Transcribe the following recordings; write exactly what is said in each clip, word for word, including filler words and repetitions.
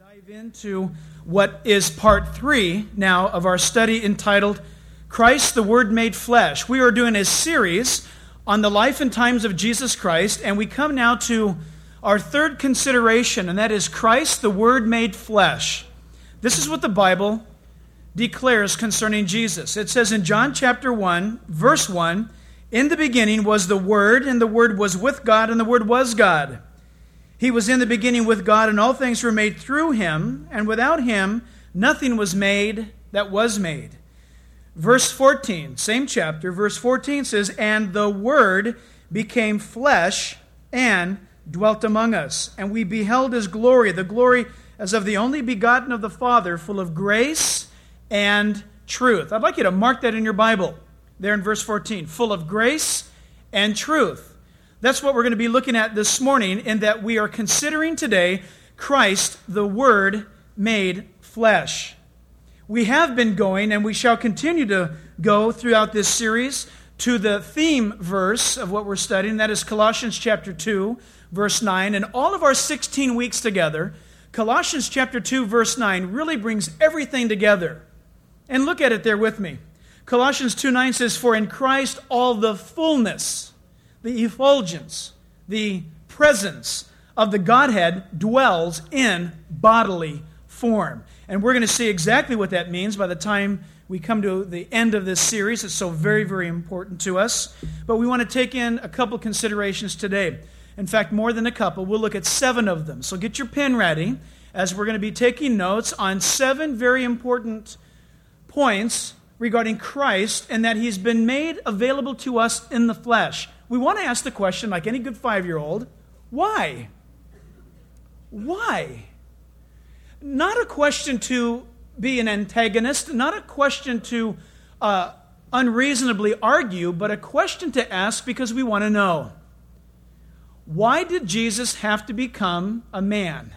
Dive into what is part three now of our study entitled Christ, the Word Made Flesh. We are doing a series on the life and times of Jesus Christ, and we come now to our third consideration, and that is Christ, the Word Made Flesh. This is what the Bible declares concerning Jesus. It says in John chapter one, verse one, "In the beginning was the Word, and the Word was with God, and the Word was God. He was in the beginning with God, and all things were made through him, and without him nothing was made that was made." Verse fourteen, same chapter, verse fourteen says, "And the Word became flesh and dwelt among us, and we beheld his glory, the glory as of the only begotten of the Father, full of grace and truth." I'd like you to mark that in your Bible, there in verse fourteen, full of grace and truth. That's what we're going to be looking at this morning, in that we are considering today Christ, the Word made flesh. We have been going, and we shall continue to go throughout this series, to the theme verse of what we're studying. That is Colossians chapter two, verse nine. And all of our sixteen weeks together, Colossians chapter two, verse nine really brings everything together. And look at it there with me. Colossians two nine says, "For in Christ all the fullness," the effulgence, the presence of the Godhead dwells in bodily form. And we're going to see exactly what that means by the time we come to the end of this series. It's so very, very important to us. But we want to take in a couple considerations today. In fact, more than a couple. We'll look at seven of them. So get your pen ready, as we're going to be taking notes on seven very important points regarding Christ, and that he's been made available to us in the flesh. We want to ask the question, like any good five-year-old, why? Why? Not a question to be an antagonist, not a question to uh, unreasonably argue, but a question to ask because we want to know. Why did Jesus have to become a man?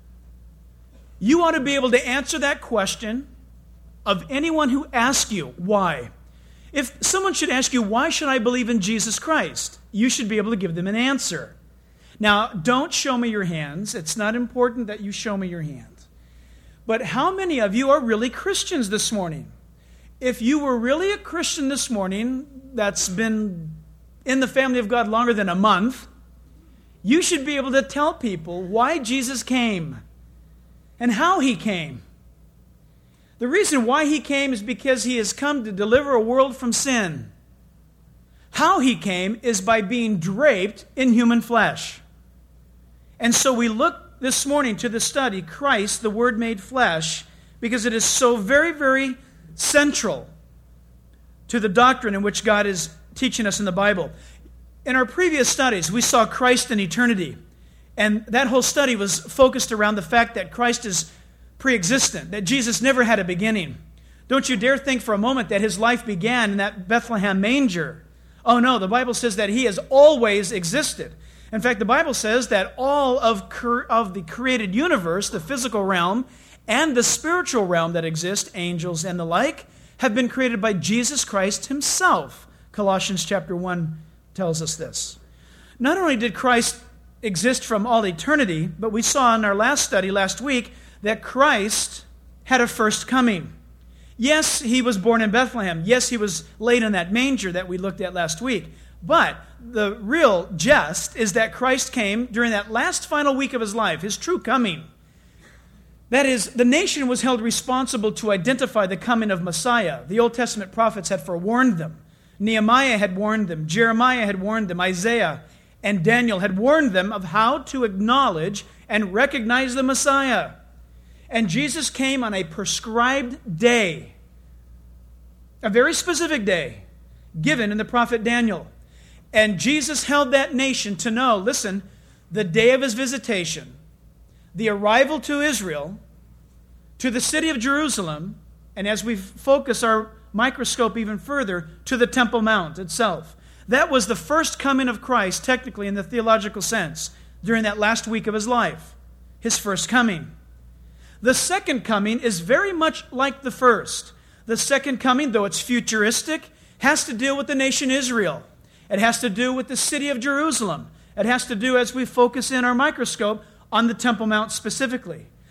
You ought to be able to answer that question of anyone who asks you why. If someone should ask you, why should I believe in Jesus Christ? You should be able to give them an answer. Now, don't show me your hands. It's not important that you show me your hands. But how many of you are really Christians this morning? If you were really a Christian this morning that's been in the family of God longer than a month, you should be able to tell people why Jesus came and how he came. The reason why he came is because he has come to deliver a world from sin. How he came is by being draped in human flesh. And so we look this morning to the study, Christ, the Word made flesh, because it is so very, very central to the doctrine in which God is teaching us in the Bible. In our previous studies, we saw Christ in eternity. And that whole study was focused around the fact that Christ is pre-existent, that Jesus never had a beginning. Don't you dare think for a moment that his life began in that Bethlehem manger. Oh no, the Bible says that he has always existed. In fact, the Bible says that all of, cre- of the created universe, the physical realm, and the spiritual realm that exists, angels and the like, have been created by Jesus Christ himself. Colossians chapter one tells us this. Not only did Christ exist from all eternity, but we saw in our last study last week that Christ had a first coming. Yes, he was born in Bethlehem. Yes, he was laid in that manger that we looked at last week. But the real jest is that Christ came during that last final week of his life, his true coming. That is, the nation was held responsible to identify the coming of Messiah. The Old Testament prophets had forewarned them. Nehemiah had warned them. Jeremiah had warned them. Isaiah and Daniel had warned them of how to acknowledge and recognize the Messiah. And Jesus came on a prescribed day, a very specific day, given in the prophet Daniel. And Jesus held that nation to know, listen, the day of his visitation, the arrival to Israel, to the city of Jerusalem, and as we focus our microscope even further, to the Temple Mount itself. That was the first coming of Christ, technically in the theological sense, during that last week of his life, his first coming. The second coming is very much like the first. The second coming, though it's futuristic, has to deal with the nation Israel. It has to do with the city of Jerusalem. It has to do, as we focus in our microscope, on the Temple Mount specifically.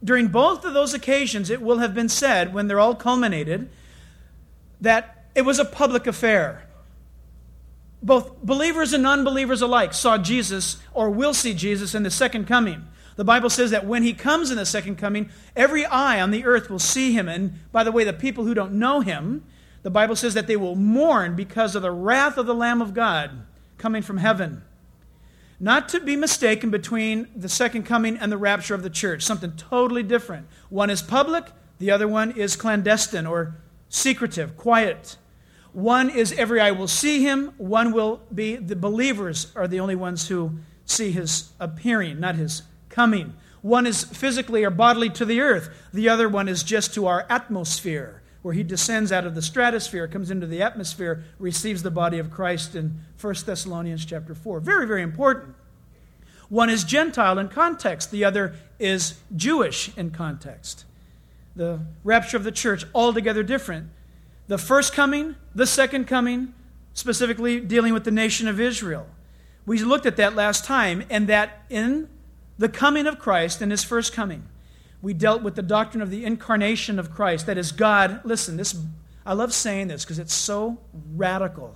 during both of those occasions, it will have been said, when they're all culminated, that it was a public affair. Both believers and non-believers alike saw Jesus, or will see Jesus, in the second coming. The Bible says that when he comes in the second coming, every eye on the earth will see him. And by the way, the people who don't know him, the Bible says that they will mourn because of the wrath of the Lamb of God coming from heaven. Not to be mistaken between the second coming and the rapture of the church. Something totally different. One is public, the other one is clandestine or secretive, quiet. One is every eye will see him. One will be, the believers are the only ones who see his appearing, not his coming. One is physically or bodily to the earth. The other one is just to our atmosphere, where he descends out of the stratosphere, comes into the atmosphere, receives the body of Christ in First Thessalonians chapter four. Very, very important. One is Gentile in context. The other is Jewish in context. The rapture of the church, altogether different. The first coming, the second coming, specifically dealing with the nation of Israel. We looked at that last time, and that in the coming of Christ, in his first coming, we dealt with the doctrine of the incarnation of Christ. That is, God, listen, this, I love saying this because it's so radical.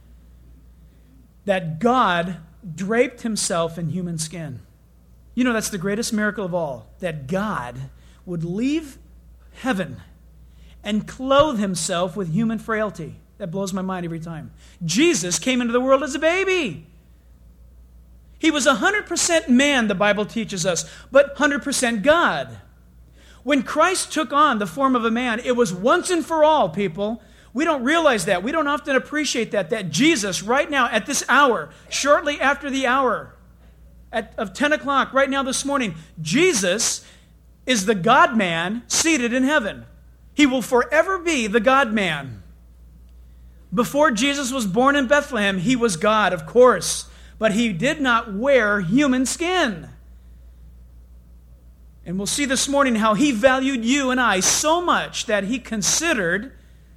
That God draped himself in human skin. You know, that's the greatest miracle of all. That God would leave heaven and clothe himself with human frailty. That blows my mind every time. Jesus came into the world as a baby. He was one hundred percent man, the Bible teaches us, but one hundred percent God. When Christ took on the form of a man, it was once and for all, people. We don't realize that. We don't often appreciate that, that Jesus, right now, at this hour, shortly after the hour at, of ten o'clock, right now this morning, Jesus is the God-man seated in heaven. He will forever be the God-man. Before Jesus was born in Bethlehem, he was God, of course, but he did not wear human skin. And we'll see this morning how he valued you and I so much that he considered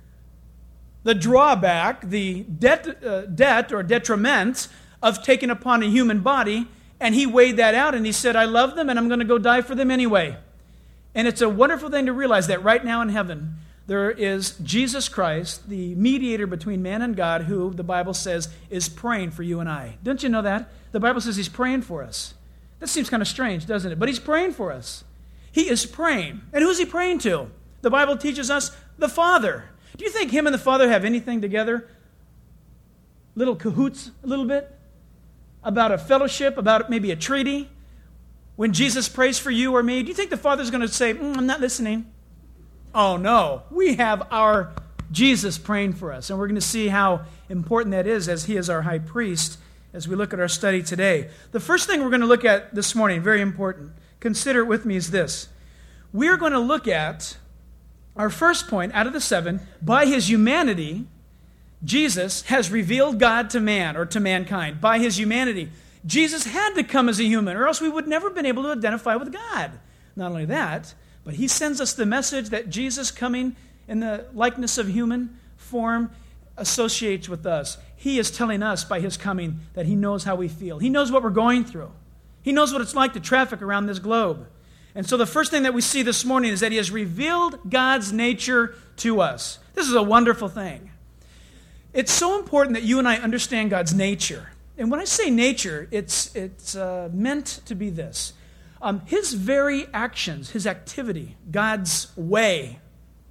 the drawback, the debt, uh, debt or detriment of taking upon a human body, and he weighed that out and he said, I love them and I'm going to go die for them anyway. And it's a wonderful thing to realize that right now in heaven, there is Jesus Christ, the mediator between man and God, who the Bible says is praying for you and I. Don't you know that? The Bible says he's praying for us. That seems kind of strange, doesn't it? But he's praying for us. He is praying. And who's he praying to? The Bible teaches us the Father. Do you think him and the Father have anything together? Little cahoots a little bit? About a fellowship, about maybe a treaty? When Jesus prays for you or me, do you think the Father's going to say, mm, I'm not listening? Oh, no. We have our Jesus praying for us. And we're going to see how important that is as he is our high priest as we look at our study today. The first thing we're going to look at this morning, very important, consider it with me, is this. We're going to look at our first point out of the seven. By his humanity, Jesus has revealed God to man or to mankind. By his humanity. Jesus had to come as a human, or else we would never have been able to identify with God. Not only that, but he sends us the message that Jesus coming in the likeness of human form associates with us. He is telling us by his coming that he knows how we feel. He knows what we're going through. He knows what it's like to traffic around this globe. And so the first thing that we see this morning is that he has revealed God's nature to us. This is a wonderful thing. It's so important that you and I understand God's nature. And when I say nature, it's, it's uh, meant to be this. Um, his very actions, his activity, God's way.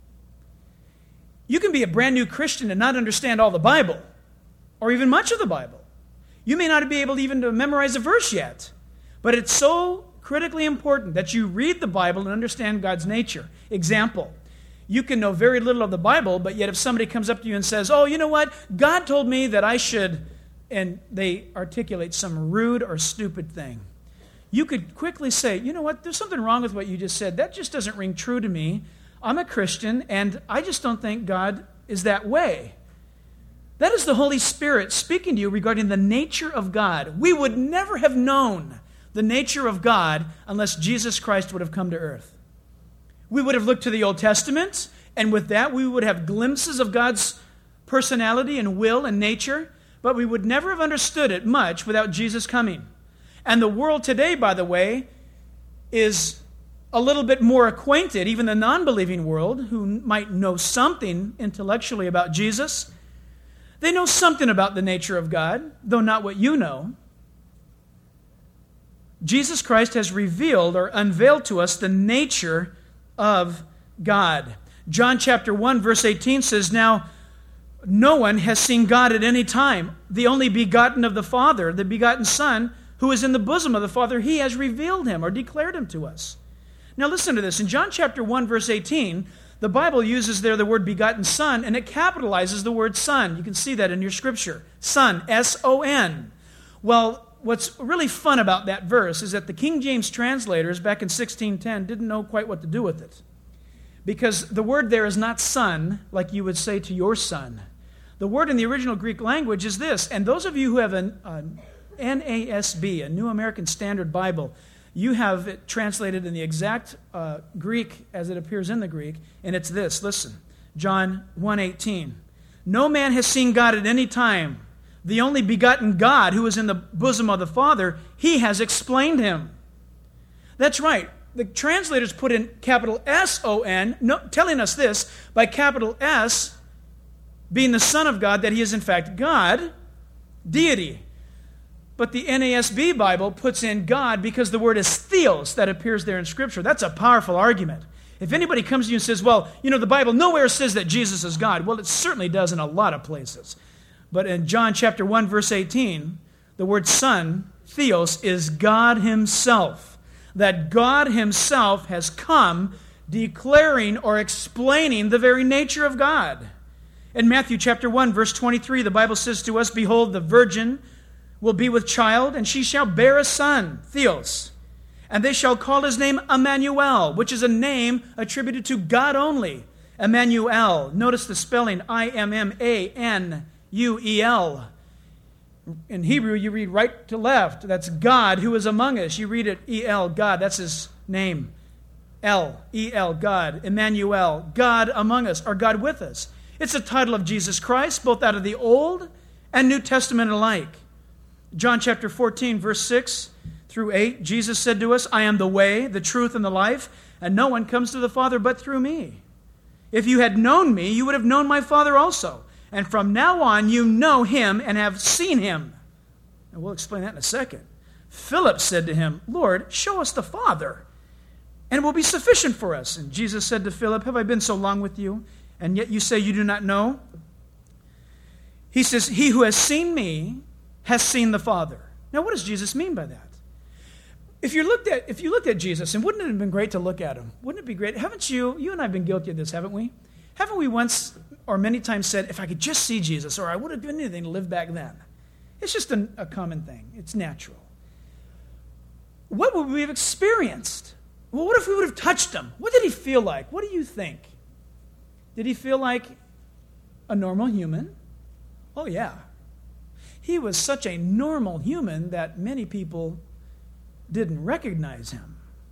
You can be a brand new Christian and not understand all the Bible, or even much of the Bible. You may not be able even to memorize a verse yet, but it's so critically important that you read the Bible and understand God's nature. Example, you can know very little of the Bible, but yet if somebody comes up to you and says, oh, you know what, God told me that I should, and they articulate some rude or stupid thing, you could quickly say, you know what, there's something wrong with what you just said. That just doesn't ring true to me. I'm a Christian, and I just don't think God is that way. That is the Holy Spirit speaking to you regarding the nature of God. We would never have known the nature of God unless Jesus Christ would have come to earth. We would have looked to the Old Testament, and with that we would have glimpses of God's personality and will and nature, but we would never have understood it much without Jesus coming. And the world today, by the way, is a little bit more acquainted, even the non-believing world, who might know something intellectually about Jesus, they know something about the nature of God, though not what you know. Jesus Christ has revealed or unveiled to us the nature of God. John chapter one, verse eighteen says, "Now no one has seen God at any time. The only begotten of the Father, the begotten Son, who is in the bosom of the Father, he has revealed him," or declared him to us. Now listen to this. In John chapter one, verse eighteen, the Bible uses there the word begotten Son, and it capitalizes the word Son. You can see that in your scripture. Son, S O N. Well, what's really fun about that verse is that the King James translators back in sixteen ten didn't know quite what to do with it. Because the word there is not son, like you would say to your son. The word in the original Greek language is this, and those of you who have an, an N A S B, a New American Standard Bible, you have it translated in the exact uh, Greek as it appears in the Greek, and it's this, listen, John one eighteen. "No man has seen God at any time. The only begotten God who is in the bosom of the Father, he has explained him." That's right. The translators put in capital S O N, no, telling us this, by capital S, being the Son of God, that he is in fact God, deity. But the N A S B Bible puts in God because the word is theos that appears there in Scripture. That's a powerful argument. If anybody comes to you and says, well, you know, the Bible nowhere says that Jesus is God. Well, it certainly does in a lot of places. But in John chapter one, verse eighteen, the word Son, theos, is God himself. That God himself has come declaring or explaining the very nature of God. In Matthew chapter one, verse twenty-three, the Bible says to us, "Behold, the virgin will be with child, and she shall bear a son," theos, "and they shall call his name Emmanuel," which is a name attributed to God only. Emmanuel. Notice the spelling, I M M A N U E L. In Hebrew, you read right to left. That's God who is among us. You read it E L, God. That's his name. L, E L, God. Emmanuel, God among us, or God with us. It's a title of Jesus Christ, both out of the Old and New Testament alike. John chapter fourteen, verse six through eight, Jesus said to us, "I am the way, the truth, and the life, and no one comes to the Father but through me. If you had known me, you would have known my Father also. And from now on, you know him and have seen him." And we'll explain that in a second. Philip said to him, "Lord, show us the Father, and it will be sufficient for us." And Jesus said to Philip, "Have I been so long with you, and yet you say you do not know?" He says, "He who has seen me has seen the Father." Now, what does Jesus mean by that? If you looked at if you looked at Jesus, and wouldn't it have been great to look at him? Wouldn't it be great? Haven't you, you and I have been guilty of this, haven't we? Haven't we once or many times said, if I could just see Jesus, or I would have given anything to live back then? It's just a, a common thing. It's natural. What would we have experienced? Well, what if we would have touched him? What did he feel like? What do you think? Did he feel like a normal human? Oh, yeah. He was such a normal human that many people didn't recognize him.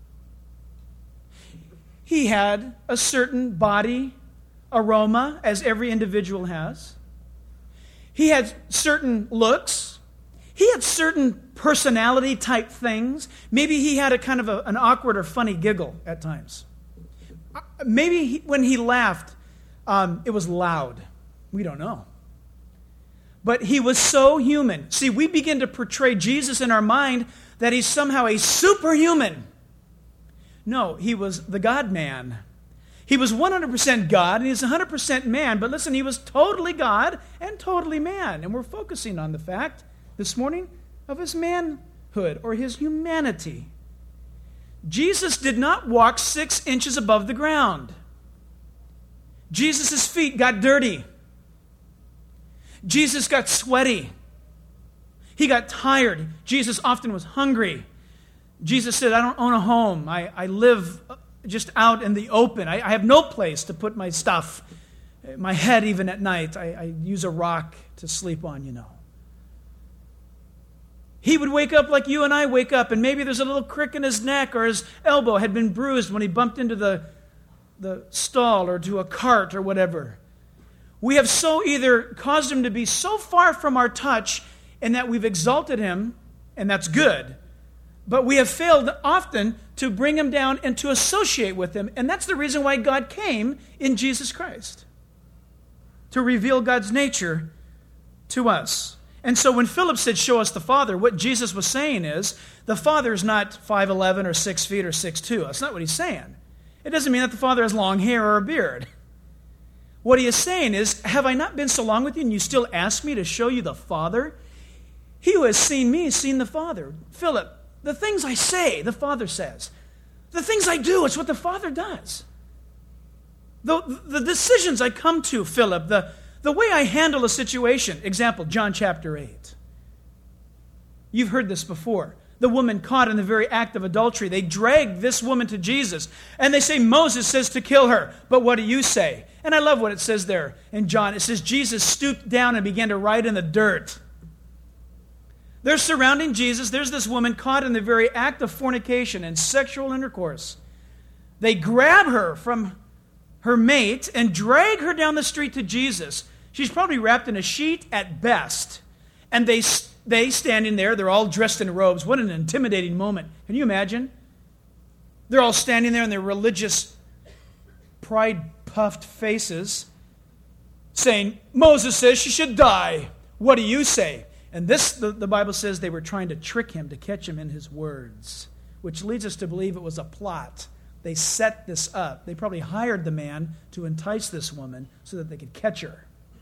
He had a certain body aroma, as every individual has. He had certain looks. He had certain personality type things. Maybe he had a kind of a, an awkward or funny giggle at times. Maybe he, when he laughed, um, it was loud. We don't know. But he was so human. See, we begin to portray Jesus in our mind that he's somehow a superhuman. No, he was the God-man. He was one hundred percent God, and he's one hundred percent man. But listen, he was totally God and totally man. And we're focusing on the fact this morning of his manhood or his humanity. Jesus did not walk six inches above the ground. Jesus' feet got dirty. Jesus got sweaty. He got tired. Jesus often was hungry. Jesus said, I don't own a home. I, I live just out in the open. I, I have no place to put my stuff. My head, even at night, I, I use a rock to sleep on, you know. He would wake up like you and I wake up, and maybe there's a little crick in his neck, or his elbow had been bruised when he bumped into the, the stall or to a cart or whatever. We have so either caused him to be so far from our touch in that we've exalted him, and that's good, But we have failed often to bring him down and to associate with him. And that's the reason why God came in Jesus Christ, to reveal God's nature to us. And so when Philip said, show us the Father, what Jesus was saying is, the Father is not five eleven or six feet or six two. That's not what he's saying. It doesn't mean that the Father has long hair or a beard. What he is saying is, have I not been so long with you and you still ask me to show you the Father? He who has seen me has seen the Father. Philip, the things I say, the Father says. The things I do, it's what the Father does. The, the decisions I come to, Philip, the, the way I handle a situation. Example, John chapter eight. You've heard this before. The woman caught in the very act of adultery. They drag this woman to Jesus, and they say, Moses says to kill her. But what do you say? And I love what it says there in John. It says, Jesus stooped down and began to write in the dirt. They're surrounding Jesus. There's this woman caught in the very act of fornication and sexual intercourse. They grab her from her mate and drag her down the street to Jesus. She's probably wrapped in a sheet at best. And they, they standing there, they're all dressed in robes. What an intimidating moment. Can you imagine? They're all standing there in their religious, pride-puffed faces, saying, Moses says she should die. What do you say? And this, the, the Bible says they were trying to trick him, to catch him in his words, which leads us to believe it was a plot. They set this up. They probably hired the man to entice this woman so that they could catch her.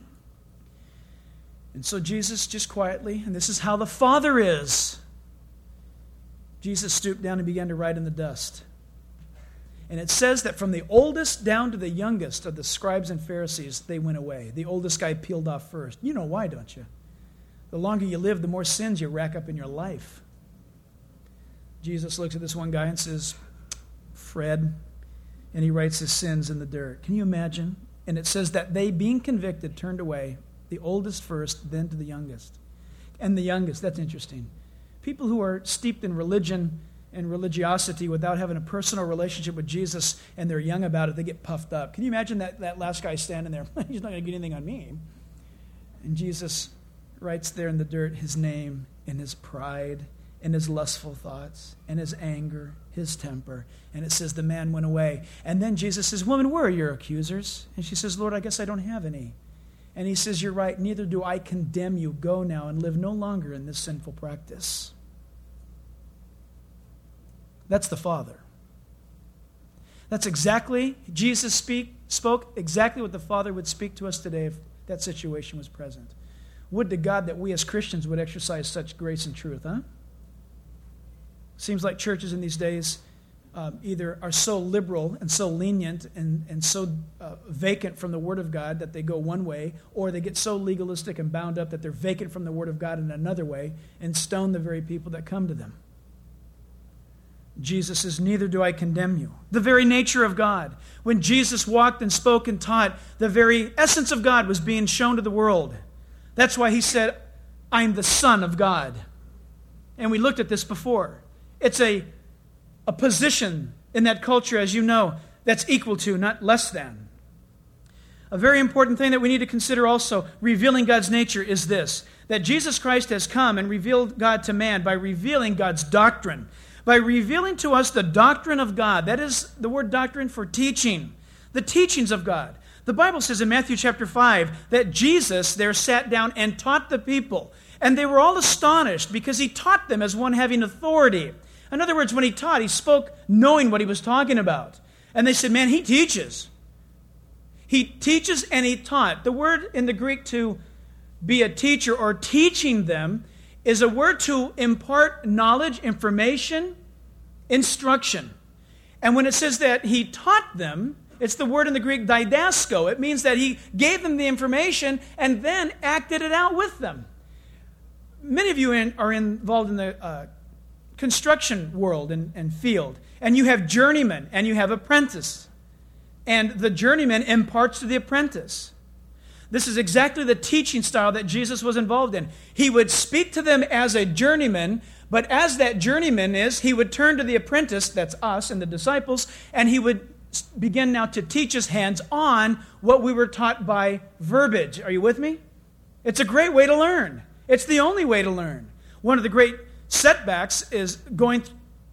And so Jesus just quietly, and this is how the Father is, Jesus stooped down and began to write in the dust. And it says that from the oldest down to the youngest of the scribes and Pharisees, they went away. The oldest guy peeled off first. You know why, don't you? The longer you live, the more sins you rack up in your life. Jesus looks at this one guy and says, Fred, and he writes his sins in the dirt. Can you imagine? And it says that they, being convicted, turned away, the oldest first, then to the youngest. And the youngest, that's interesting. People who are steeped in religion and religiosity without having a personal relationship with Jesus, and they're young about it, they get puffed up. Can you imagine that, that last guy standing there? He's not going to get anything on me. And Jesus writes there in the dirt his name and his pride and his lustful thoughts and his anger, his temper. And it says the man went away. And then Jesus says, woman, where are your accusers? And she says, Lord, I guess I don't have any. And he says, you're right, neither do I condemn you. Go now and live no longer in this sinful practice. That's the Father. That's exactly, Jesus speak, spoke exactly what the Father would speak to us today if that situation was present. Would to God that we as Christians would exercise such grace and truth, huh? Seems like churches in these days um, either are so liberal and so lenient and, and so uh, vacant from the Word of God that they go one way, or they get so legalistic and bound up that they're vacant from the Word of God in another way and stone the very people that come to them. Jesus says, neither do I condemn you. The very nature of God. When Jesus walked and spoke and taught, the very essence of God was being shown to the world. That's why he said, I'm the Son of God. And we looked at this before. It's a, a position in that culture, as you know, that's equal to, not less than. A very important thing that we need to consider also, revealing God's nature, is this, that Jesus Christ has come and revealed God to man by revealing God's doctrine, by revealing to us the doctrine of God. That is the word doctrine for teaching, the teachings of God. The Bible says in Matthew chapter five that Jesus there sat down and taught the people. And they were all astonished because he taught them as one having authority. In other words, when he taught, he spoke knowing what he was talking about. And they said, man, he teaches. He teaches and he taught. The word in the Greek to be a teacher or teaching them is a word to impart knowledge, information, instruction. And when it says that he taught them, it's the word in the Greek didasko. It means that he gave them the information and then acted it out with them. Many of you in, are involved in the uh, construction world and, and field. And you have journeyman and you have apprentice. And the journeyman imparts to the apprentice. This is exactly the teaching style that Jesus was involved in. He would speak to them as a journeyman, but as that journeyman is, he would turn to the apprentice, that's us and the disciples, and he would begin now to teach us hands-on what we were taught by verbiage. Are you with me? It's a great way to learn. It's the only way to learn. One of the great setbacks is going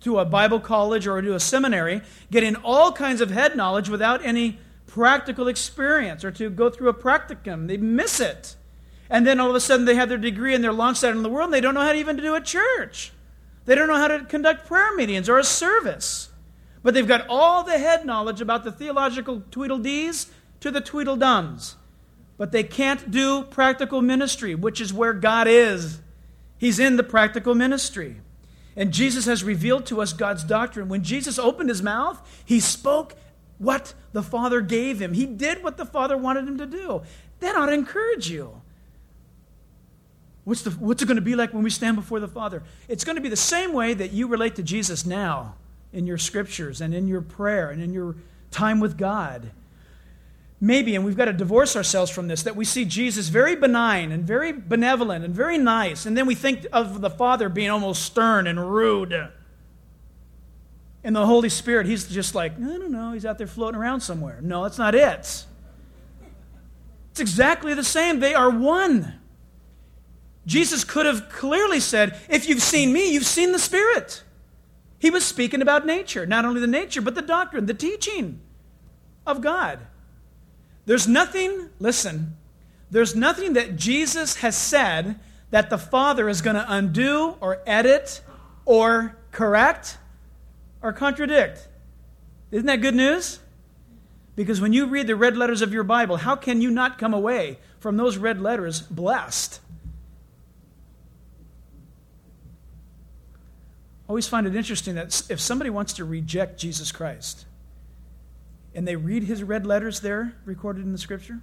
to a Bible college or to a seminary, getting all kinds of head knowledge without any practical experience or to go through a practicum. They miss it. And then all of a sudden they have their degree and they're launched out in the world and they don't know how to even to do a church. They don't know how to conduct prayer meetings or a service. But they've got all the head knowledge about the theological Tweedledees to the Tweedledums. But they can't do practical ministry, which is where God is. He's in the practical ministry. And Jesus has revealed to us God's doctrine. When Jesus opened his mouth, he spoke what the Father gave him. He did what the Father wanted him to do. That ought to encourage you. What's, the, what's it going to be like when we stand before the Father? It's going to be the same way that you relate to Jesus now in your scriptures and in your prayer and in your time with God. Maybe, and we've got to divorce ourselves from this, that we see Jesus very benign and very benevolent and very nice, and then we think of the Father being almost stern and rude. And the Holy Spirit, he's just like, I don't know, he's out there floating around somewhere. No, that's not it. It's exactly the same. They are one. Jesus could have clearly said, if you've seen me, you've seen the Spirit. He was speaking about nature, not only the nature, but the doctrine, the teaching of God. There's nothing, listen, there's nothing that Jesus has said that the Father is going to undo or edit or correct or contradict. Isn't that good news? Because when you read the red letters of your Bible, how can you not come away from those red letters blessed? I always find it interesting that if somebody wants to reject Jesus Christ, and they read his red letters there recorded in the Scripture,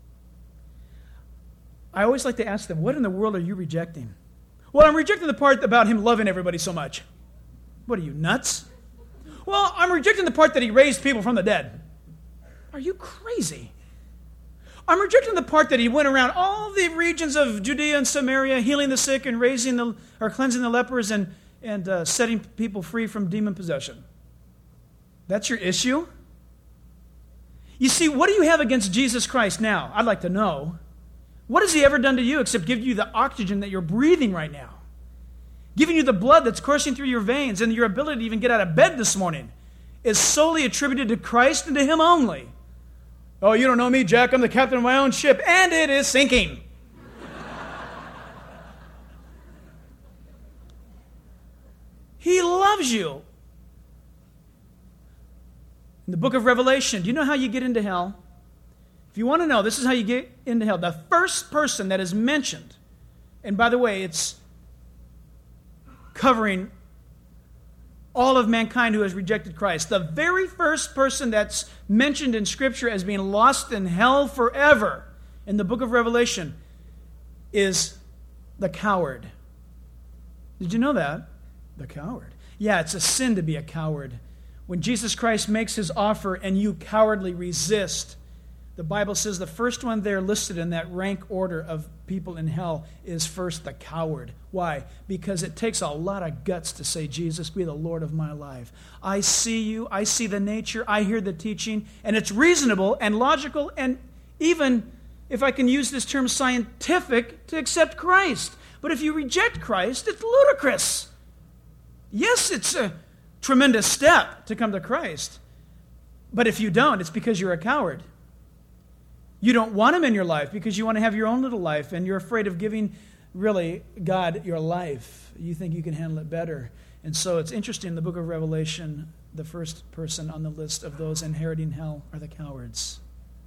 I always like to ask them, what in the world are you rejecting? Well, I'm rejecting the part about him loving everybody so much. What are you, nuts? Well, I'm rejecting the part that he raised people from the dead. Are you crazy? I'm rejecting the part that he went around all the regions of Judea and Samaria, healing the sick and raising the, or cleansing the lepers and, and uh, setting people free from demon possession. That's your issue? You see, what do you have against Jesus Christ now? I'd like to know. What has he ever done to you except give you the oxygen that you're breathing right now? Giving you the blood that's coursing through your veins, and your ability to even get out of bed this morning is solely attributed to Christ and to him only. Oh, you don't know me, Jack. I'm the captain of my own ship, and it is sinking. He loves you. In the book of Revelation, do you know how you get into hell? If you want to know, this is how you get into hell. The first person that is mentioned, and by the way, it's covering all of mankind who has rejected Christ. The very first person that's mentioned in Scripture as being lost in hell forever in the book of Revelation is the coward. Did you know that? The coward. Yeah, it's a sin to be a coward. When Jesus Christ makes his offer and you cowardly resist, the Bible says the first one there listed in that rank order of people in hell is first the coward. Why? Because it takes a lot of guts to say, Jesus, be the Lord of my life. I see you, I see the nature, I hear the teaching, and it's reasonable and logical and even, if I can use this term, scientific to accept Christ. But if you reject Christ, it's ludicrous. Yes, it's a tremendous step to come to Christ. But if you don't, it's because you're a coward. You don't want him in your life because you want to have your own little life and you're afraid of giving, really, God your life. You think you can handle it better. And so it's interesting, in the book of Revelation, the first person on the list of those inheriting hell are the cowards.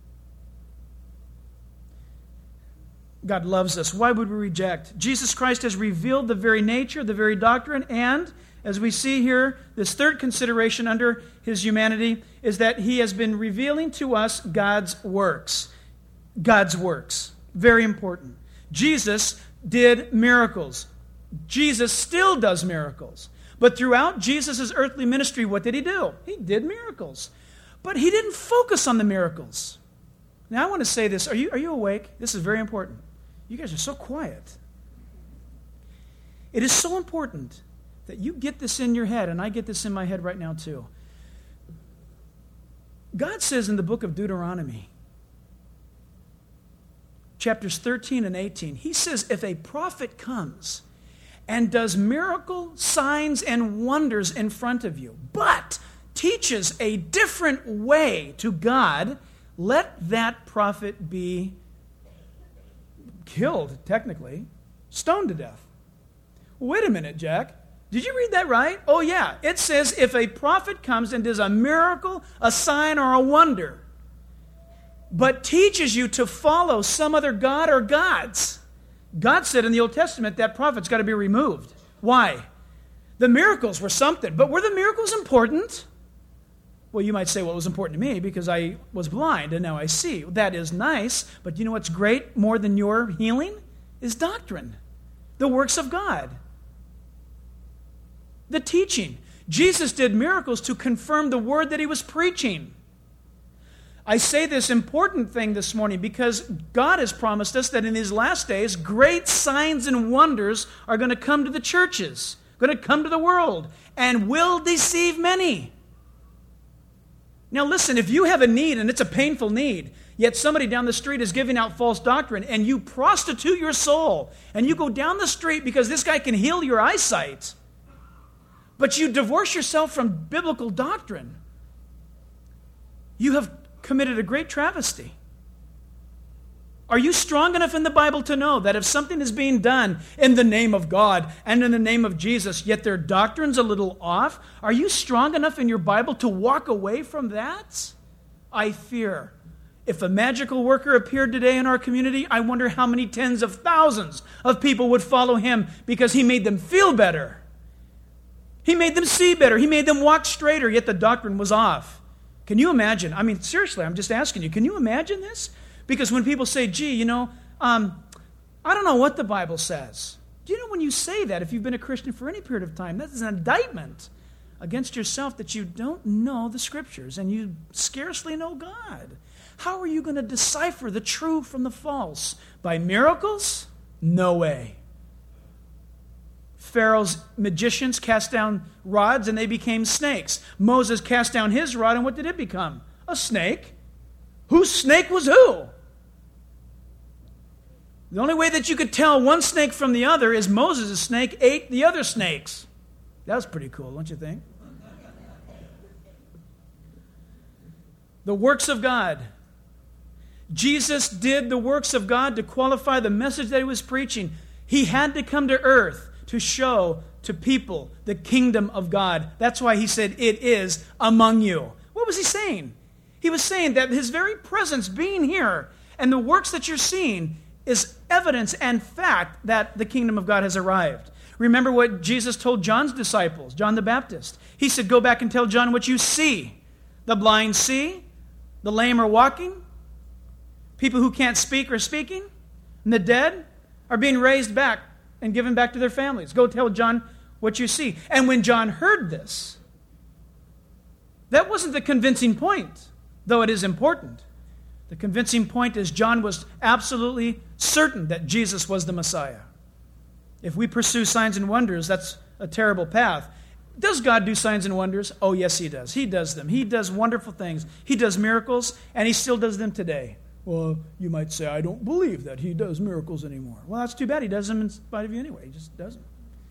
God loves us. Why would we reject? Jesus Christ has revealed the very nature, the very doctrine, and as we see here, this third consideration under his humanity is that he has been revealing to us God's works. God's works. Very important. Jesus did miracles. Jesus still does miracles. But throughout Jesus' earthly ministry, what did he do? He did miracles. But he didn't focus on the miracles. Now I want to say this. Are you, are you awake? This is very important. You guys are so quiet. It is so important that you get this in your head, and I get this in my head right now too. God says in the book of Deuteronomy, chapters thirteen and eighteen, he says, if a prophet comes and does miracle signs and wonders in front of you, but teaches a different way to God, let that prophet be killed, technically, stoned to death. Wait a minute, Jack. Did you read that right? Oh, yeah. It says if a prophet comes and does a miracle, a sign, or a wonder, but teaches you to follow some other god or gods, God said in the Old Testament that prophet's got to be removed. Why? The miracles were something, but were the miracles important? Well, you might say, well, it was important to me because I was blind and now I see. That is nice, but you know what's great more than your healing? Is doctrine, the works of God, the teaching. Jesus did miracles to confirm the word that he was preaching. I say this important thing this morning because God has promised us that in these last days, great signs and wonders are going to come to the churches, going to come to the world, and will deceive many. Now listen, if you have a need, and it's a painful need, yet somebody down the street is giving out false doctrine, and you prostitute your soul, and you go down the street because this guy can heal your eyesight, but you divorce yourself from biblical doctrine, you have committed a great travesty. Are you strong enough in the Bible to know that if something is being done in the name of God and in the name of Jesus, yet their doctrine's a little off, are you strong enough in your Bible to walk away from that? I fear. If a magical worker appeared today in our community, I wonder how many tens of thousands of people would follow him because he made them feel better. He made them see better. He made them walk straighter, yet the doctrine was off. Can you imagine? I mean, seriously, I'm just asking you, can you imagine this? Because when people say, gee, you know, um, I don't know what the Bible says. Do you know when you say that, if you've been a Christian for any period of time, that is an indictment against yourself that you don't know the Scriptures and you scarcely know God. How are you going to decipher the true from the false? By miracles? No way. Pharaoh's magicians cast down rods and they became snakes. Moses cast down his rod and what did it become? A snake. Whose snake was who? The only way that you could tell one snake from the other is Moses' snake ate the other snakes. That was pretty cool, don't you think? The works of God. Jesus did the works of God to qualify the message that he was preaching. He had to come to earth to show to people the kingdom of God. That's why he said, it is among you. What was he saying? He was saying that his very presence being here and the works that you're seeing is evidence and fact that the kingdom of God has arrived. Remember what Jesus told John's disciples, John the Baptist. He said, go back and tell John what you see. The blind see, the lame are walking, people who can't speak are speaking, and the dead are being raised back and given back to their families. Go tell John what you see. And when John heard this, that wasn't the convincing point, though it is important. The convincing point is John was absolutely certain that Jesus was the Messiah. If we pursue signs and wonders, that's a terrible path. Does God do signs and wonders? Oh, yes, he does. He does them. He does wonderful things. He does miracles, and he still does them today. Well, you might say, I don't believe that he does miracles anymore. Well, that's too bad. He does them in spite of you anyway. He just doesn't.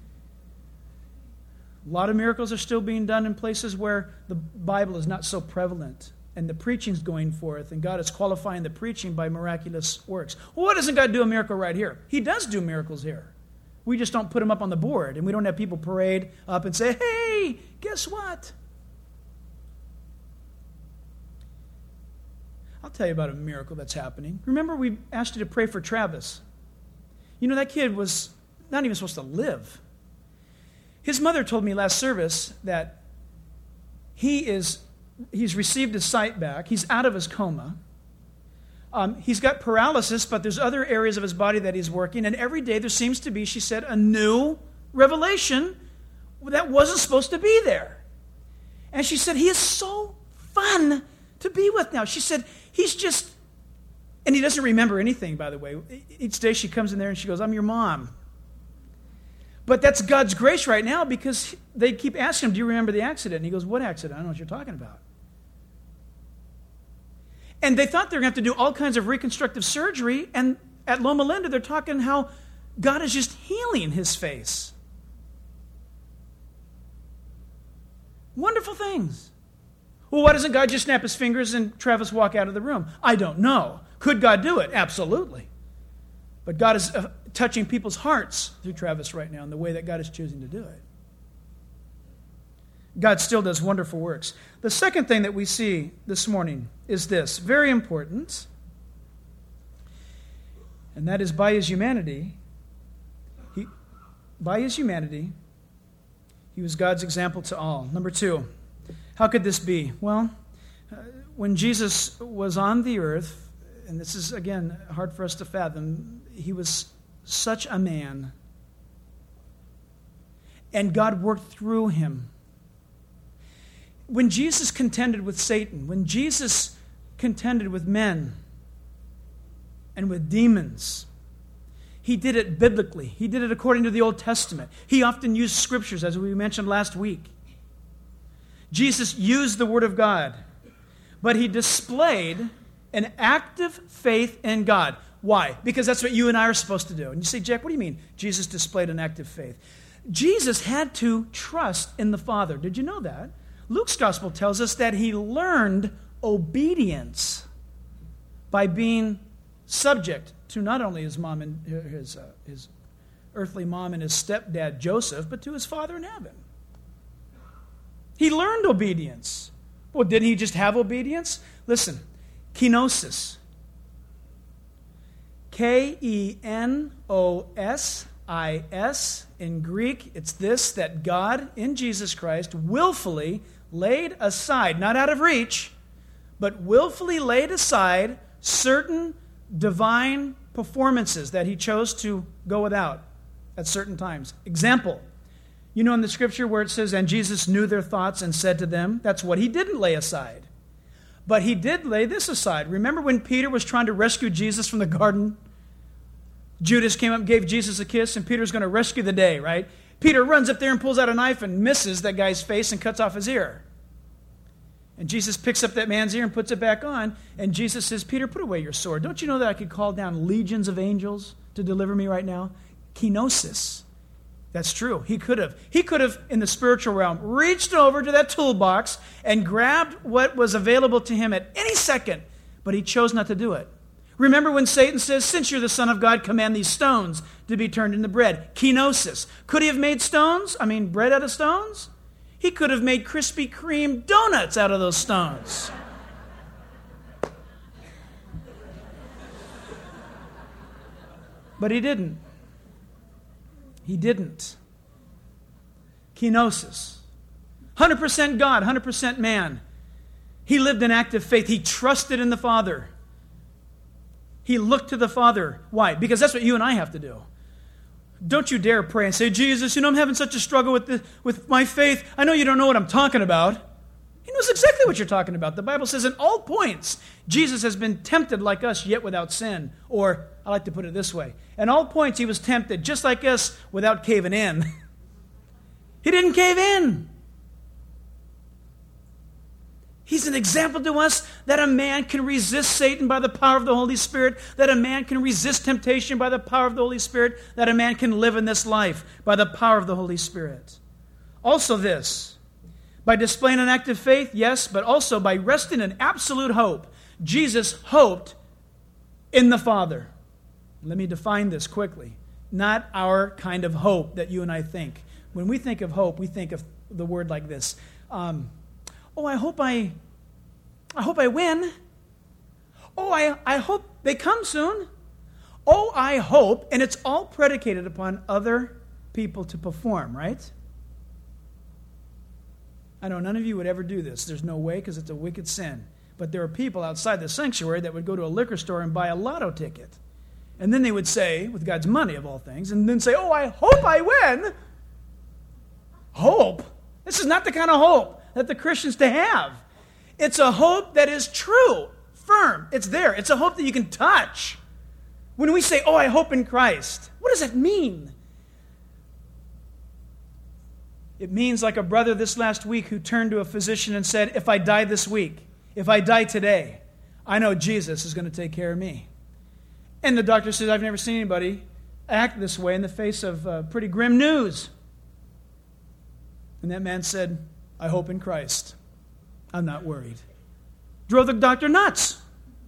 A lot of miracles are still being done in places where the Bible is not so prevalent. And the preaching's going forth, and God is qualifying the preaching by miraculous works. Well, why doesn't God do a miracle right here? He does do miracles here. We just don't put them up on the board, and we don't have people parade up and say, hey, guess what? I'll tell you about a miracle that's happening. Remember we asked you to pray for Travis. You know, that kid was not even supposed to live. His mother told me last service that he is... He's received his sight back. He's out of his coma. Um, he's got paralysis, but there's other areas of his body that he's working. And every day there seems to be, she said, a new revelation that wasn't supposed to be there. And she said, he is so fun to be with now. She said, he's just, and he doesn't remember anything, by the way. Each day she comes in there and she goes, I'm your mom. But that's God's grace right now because they keep asking him, do you remember the accident? And he goes, what accident? I don't know what you're talking about. And they thought they were going to have to do all kinds of reconstructive surgery. And at Loma Linda, they're talking how God is just healing his face. Wonderful things. Well, why doesn't God just snap his fingers and Travis walk out of the room? I don't know. Could God do it? Absolutely. But God is uh, touching people's hearts through Travis right now in the way that God is choosing to do it. God still does wonderful works. The second thing that we see this morning is this, very important, and that is by his humanity, he, by his humanity, he was God's example to all. Number two, how could this be? Well, uh, when Jesus was on the earth, and this is, again, hard for us to fathom, he was such a man, and God worked through him. When Jesus contended with Satan, when Jesus contended with men and with demons, he did it biblically. He did it according to the Old Testament. He often used scriptures, as we mentioned last week. Jesus used the Word of God, but he displayed an active faith in God. Why? Because that's what you and I are supposed to do. And you say, Jack, what do you mean Jesus displayed an active faith? Jesus had to trust in the Father. Did you know that? Luke's gospel tells us that he learned obedience by being subject to not only his mom and his, uh, his earthly mom and his stepdad Joseph, but to his Father in heaven. He learned obedience. Well, didn't he just have obedience? Listen, kenosis. K E N O S I S in Greek. It's this, that God in Jesus Christ willfully laid aside, not out of reach, but willfully laid aside certain divine performances that he chose to go without at certain times. Example, you know in the scripture where it says, and Jesus knew their thoughts and said to them, that's what he didn't lay aside. But he did lay this aside. Remember when Peter was trying to rescue Jesus from the garden? Judas came up and gave Jesus a kiss, and Peter's going to rescue the day, right? Peter runs up there and pulls out a knife and misses that guy's face and cuts off his ear. And Jesus picks up that man's ear and puts it back on, and Jesus says, Peter, put away your sword. Don't you know that I could call down legions of angels to deliver me right now? Kenosis. That's true. He could have. He could have, in the spiritual realm, reached over to that toolbox and grabbed what was available to him at any second, but he chose not to do it. Remember when Satan says, since you're the Son of God, command these stones to be turned into bread. Kenosis. Could he have made stones? I mean, bread out of stones? He could have made Krispy Kreme donuts out of those stones. But he didn't. He didn't. Kenosis. one hundred percent God, one hundred percent man. He lived in active faith. He trusted in the Father. He looked to the Father. Why? Because that's what you and I have to do. Don't you dare pray and say, Jesus, you know, I'm having such a struggle with this, with my faith. I know you don't know what I'm talking about. He knows exactly what you're talking about. The Bible says in all points, Jesus has been tempted like us, yet without sin. Or, I like to put it this way, in all points he was tempted just like us without caving in. He didn't cave in. He's an example to us that a man can resist Satan by the power of the Holy Spirit, that a man can resist temptation by the power of the Holy Spirit, that a man can live in this life by the power of the Holy Spirit. Also this, by displaying an active faith, yes, but also by resting in absolute hope. Jesus hoped in the Father. Let me define this quickly. Not our kind of hope that you and I think. When we think of hope, we think of the word like this. Um, oh, I hope I, I hope I win. Oh, I, I hope they come soon. Oh, I hope, and it's all predicated upon other people to perform, right? I know none of you would ever do this. There's no way because it's a wicked sin. But there are people outside the sanctuary that would go to a liquor store and buy a lotto ticket. And then they would say, with God's money of all things, and then say, oh, I hope I win. Hope? This is not the kind of hope that the Christians to have. It's a hope that is true, firm. It's there. It's a hope that you can touch. When we say, oh, I hope in Christ, what does that mean? It means like a brother this last week who turned to a physician and said, if I die this week, if I die today, I know Jesus is going to take care of me. And the doctor says, I've never seen anybody act this way in the face of uh, pretty grim news. And that man said, I hope in Christ. I'm not worried. Drove the doctor nuts.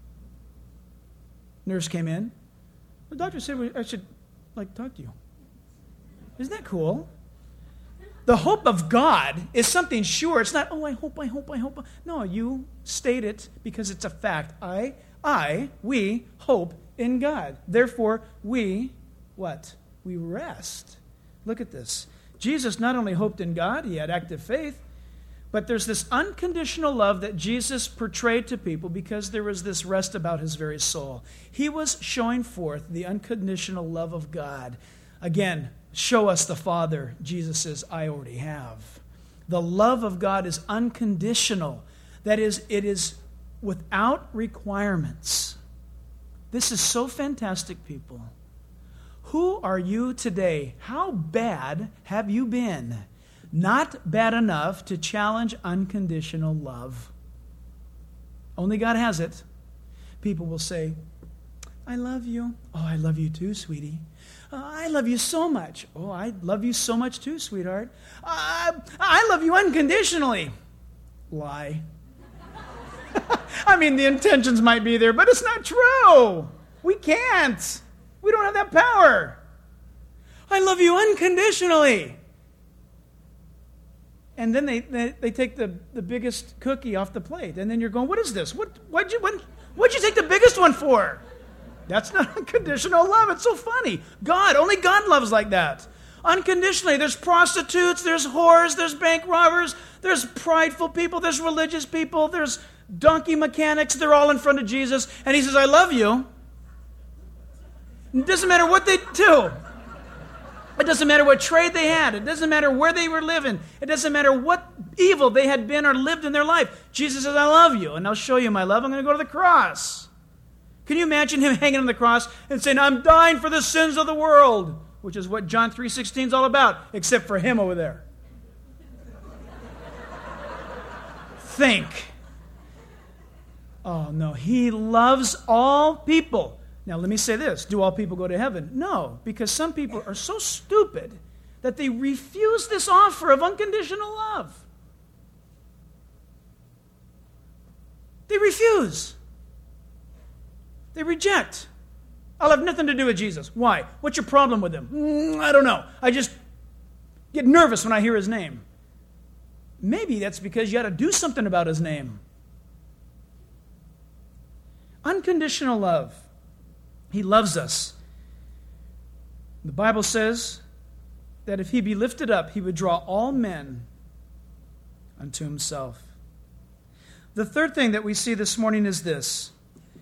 Nurse came in. The doctor said, I should, like, talk to you. Isn't that cool? The hope of God is something sure. It's not, oh, I hope, I hope, I hope. No, you state it because it's a fact. I, I, we hope in God. Therefore, we, what? We rest. Look at this. Jesus not only hoped in God, he had active faith, but there's this unconditional love that Jesus portrayed to people because there was this rest about his very soul. He was showing forth the unconditional love of God. Again, show us the Father. Jesus says, I already have. The love of God is unconditional. That is, it is without requirements. This is so fantastic, people. Who are you today? How bad have you been? Not bad enough to challenge unconditional love. Only God has it. People will say, I love you. Oh, I love you too, sweetie. Uh, I love you so much. Oh, I love you so much too, sweetheart. Uh, I love you unconditionally. Lie. I mean, the intentions might be there, but it's not true. We can't. We don't have that power. I love you unconditionally. And then they, they, they take the, the biggest cookie off the plate. And then you're going, what is this? What, what'd, you, what, what'd you take the biggest one for? That's not unconditional love. It's so funny. God, only God loves like that. Unconditionally. There's prostitutes, there's whores, there's bank robbers, there's prideful people, there's religious people, there's donkey mechanics. They're all in front of Jesus. And he says, I love you. It doesn't matter what they do. It doesn't matter what trade they had. It doesn't matter where they were living. It doesn't matter what evil they had been or lived in their life. Jesus says, I love you, and I'll show you my love. I'm going to go to the cross. Can you imagine him hanging on the cross and saying, I'm dying for the sins of the world, which is what John three sixteen is all about, except for him over there. Think. Oh, no. He loves all people. Now, let me say this. Do all people go to heaven? No, because some people are so stupid that they refuse this offer of unconditional love. They refuse. They reject. I'll have nothing to do with Jesus. Why? What's your problem with him? Mm, I don't know. I just get nervous when I hear his name. Maybe that's because you got to do something about his name. Unconditional love. He loves us. The Bible says that if he be lifted up, he would draw all men unto himself. The third thing that we see this morning is this.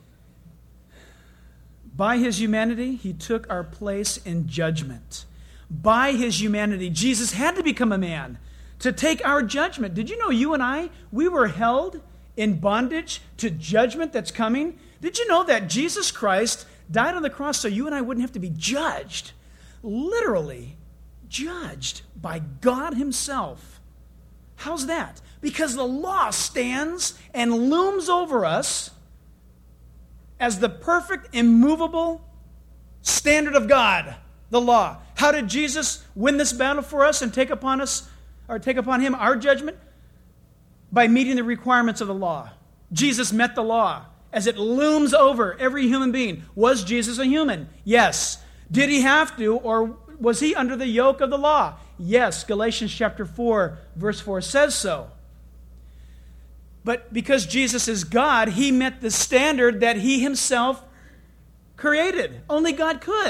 By his humanity, he took our place in judgment. By his humanity, Jesus had to become a man to take our judgment. Did you know you and I, we were held in bondage to judgment that's coming? Did you know that Jesus Christ died on the cross so you and I wouldn't have to be judged, literally judged by God himself? How's that? Because the law stands and looms over us as the perfect, immovable standard of God, the law. How did Jesus win this battle for us and take upon us, or take upon him our judgment? By meeting the requirements of the law. Jesus met the law as it looms over every human being. Was Jesus a human? Yes. Did he have to, or was he under the yoke of the law? Yes. Galatians chapter four, verse four says so. But because Jesus is God, he met the standard that he himself created. Only God could.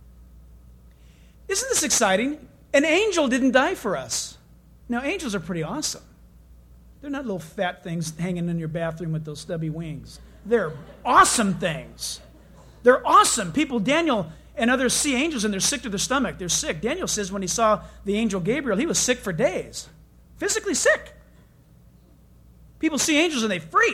Isn't this exciting? An angel didn't die for us. Now, angels are pretty awesome. They're not little fat things hanging in your bathroom with those stubby wings. They're awesome things. They're awesome. People, Daniel and others see angels and they're sick to their stomach. They're sick. Daniel says when he saw the angel Gabriel, he was sick for days. Physically sick. People see angels and they freak.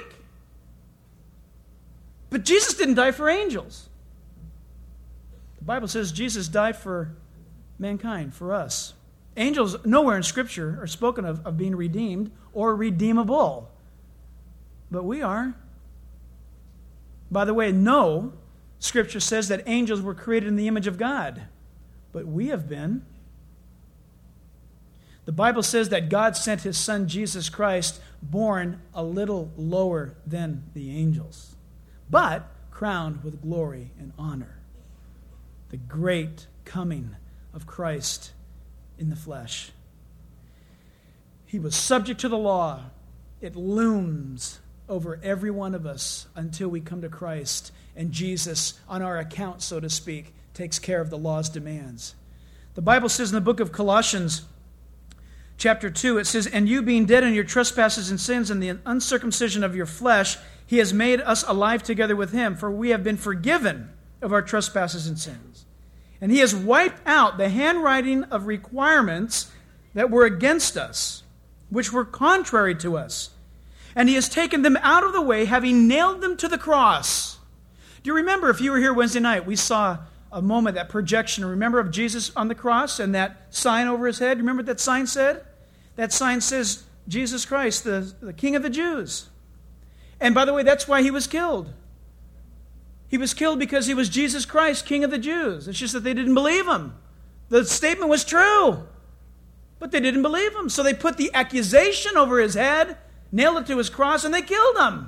But Jesus didn't die for angels. The Bible says Jesus died for mankind, for us. Angels, nowhere in Scripture are spoken of, of being redeemed or redeemable. But we are. By the way, no, Scripture says that angels were created in the image of God. But we have been. The Bible says that God sent his Son, Jesus Christ, born a little lower than the angels, but crowned with glory and honor. The great coming of Christ in the flesh. He was subject to the law. It looms over every one of us until we come to Christ, and Jesus, on our account, so to speak, takes care of the law's demands. The Bible says in the book of Colossians, chapter two, it says, "And you being dead in your trespasses and sins and the uncircumcision of your flesh, he has made us alive together with him, for we have been forgiven of our trespasses and sins. And he has wiped out the handwriting of requirements that were against us, which were contrary to us. And he has taken them out of the way, having nailed them to the cross." Do you remember, if you were here Wednesday night, we saw a moment, that projection, remember, of Jesus on the cross and that sign over his head? Remember what that sign said? That sign says, Jesus Christ, the, the King of the Jews. And by the way, that's why he was killed. He was killed because he was Jesus Christ, King of the Jews. It's just that they didn't believe him. The statement was true, but they didn't believe him. So they put the accusation over his head, nailed it to his cross, and they killed him.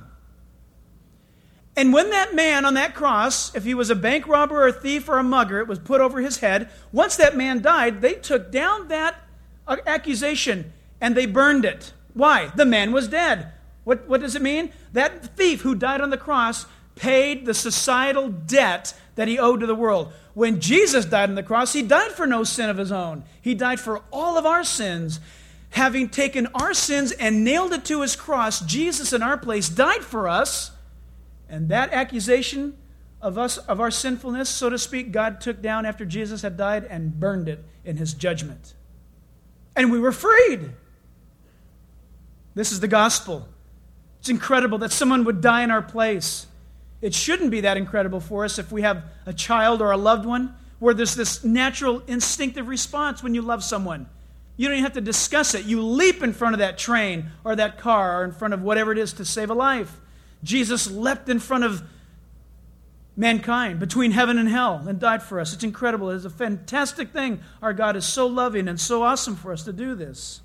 And when that man on that cross, if he was a bank robber or a thief or a mugger, it was put over his head. Once that man died, they took down that accusation and they burned it. Why? The man was dead. What, what does it mean? That thief who died on the cross paid the societal debt that he owed to the world. When Jesus died on the cross, he died for no sin of his own. He died for all of our sins. Having taken our sins and nailed it to his cross, Jesus in our place died for us. And that accusation of us, of our sinfulness, so to speak, God took down after Jesus had died and burned it in his judgment. And we were freed. This is the gospel. It's incredible that someone would die in our place. It shouldn't be that incredible for us if we have a child or a loved one where there's this natural instinctive response when you love someone. You don't even have to discuss it. You leap in front of that train or that car or in front of whatever it is to save a life. Jesus leapt in front of mankind between heaven and hell and died for us. It's incredible. It's a fantastic thing. Our God is so loving and so awesome for us to do this.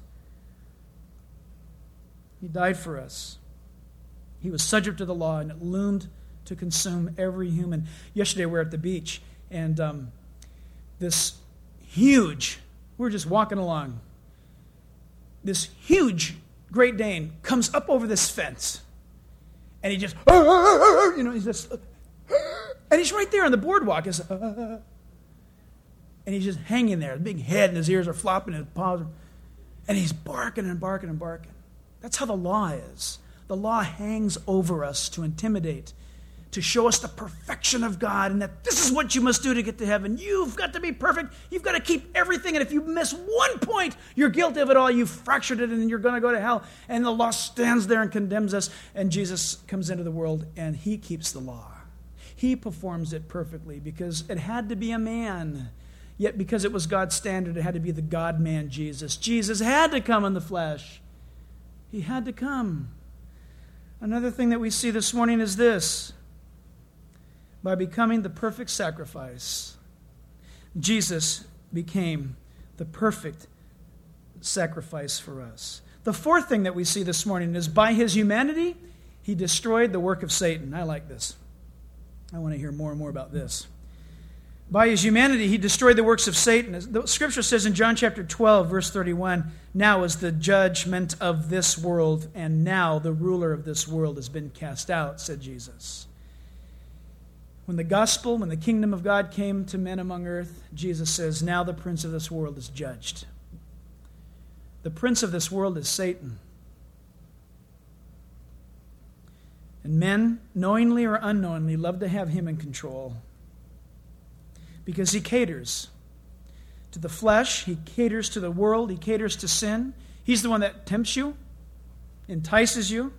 He died for us. He was subject to the law, and it loomed to consume every human. Yesterday we were at the beach, and um, this huge, we were just walking along, this huge Great Dane comes up over this fence. And he just, you know, he's just, and he's right there on the boardwalk. It's, and he's just hanging there. The big head and his ears are flopping, his paws are, and he's barking and barking and barking. That's how the law is. The law hangs over us to intimidate, to show us the perfection of God, and that this is what you must do to get to heaven. You've got to be perfect. You've got to keep everything, and if you miss one point, you're guilty of it all. You've fractured it, and you're going to go to hell. And the law stands there and condemns us, and Jesus comes into the world, and he keeps the law. He performs it perfectly because it had to be a man. Yet because it was God's standard, it had to be the God-man Jesus. Jesus had to come in the flesh. He had to come. Another thing that we see this morning is this. By becoming the perfect sacrifice, Jesus became the perfect sacrifice for us. The fourth thing that we see this morning is by his humanity, he destroyed the work of Satan. I like this. I want to hear more and more about this. By his humanity, he destroyed the works of Satan. The Scripture says in John chapter twelve, verse thirty-one, "Now is the judgment of this world, and now the ruler of this world has been cast out," said Jesus. When the gospel, when the kingdom of God came to men among earth, Jesus says, now the prince of this world is judged. The prince of this world is Satan. And men, knowingly or unknowingly, love to have him in control because he caters to the flesh, he caters to the world, he caters to sin. He's the one that tempts you, entices you.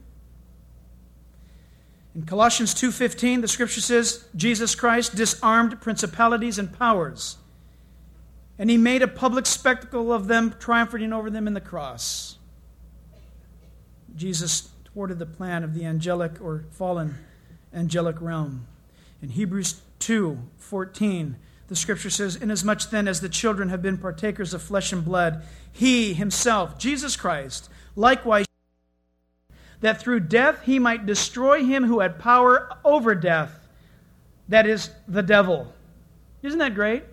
In Colossians two fifteen, the Scripture says, Jesus Christ disarmed principalities and powers, and he made a public spectacle of them, triumphing over them in the cross. Jesus thwarted the plan of the angelic or fallen angelic realm. In Hebrews two fourteen, The Scripture says, "Inasmuch then as the children have been partakers of flesh and blood, he himself, Jesus Christ, likewise, that through death he might destroy him who had power over death, that is, the devil." Isn't that great?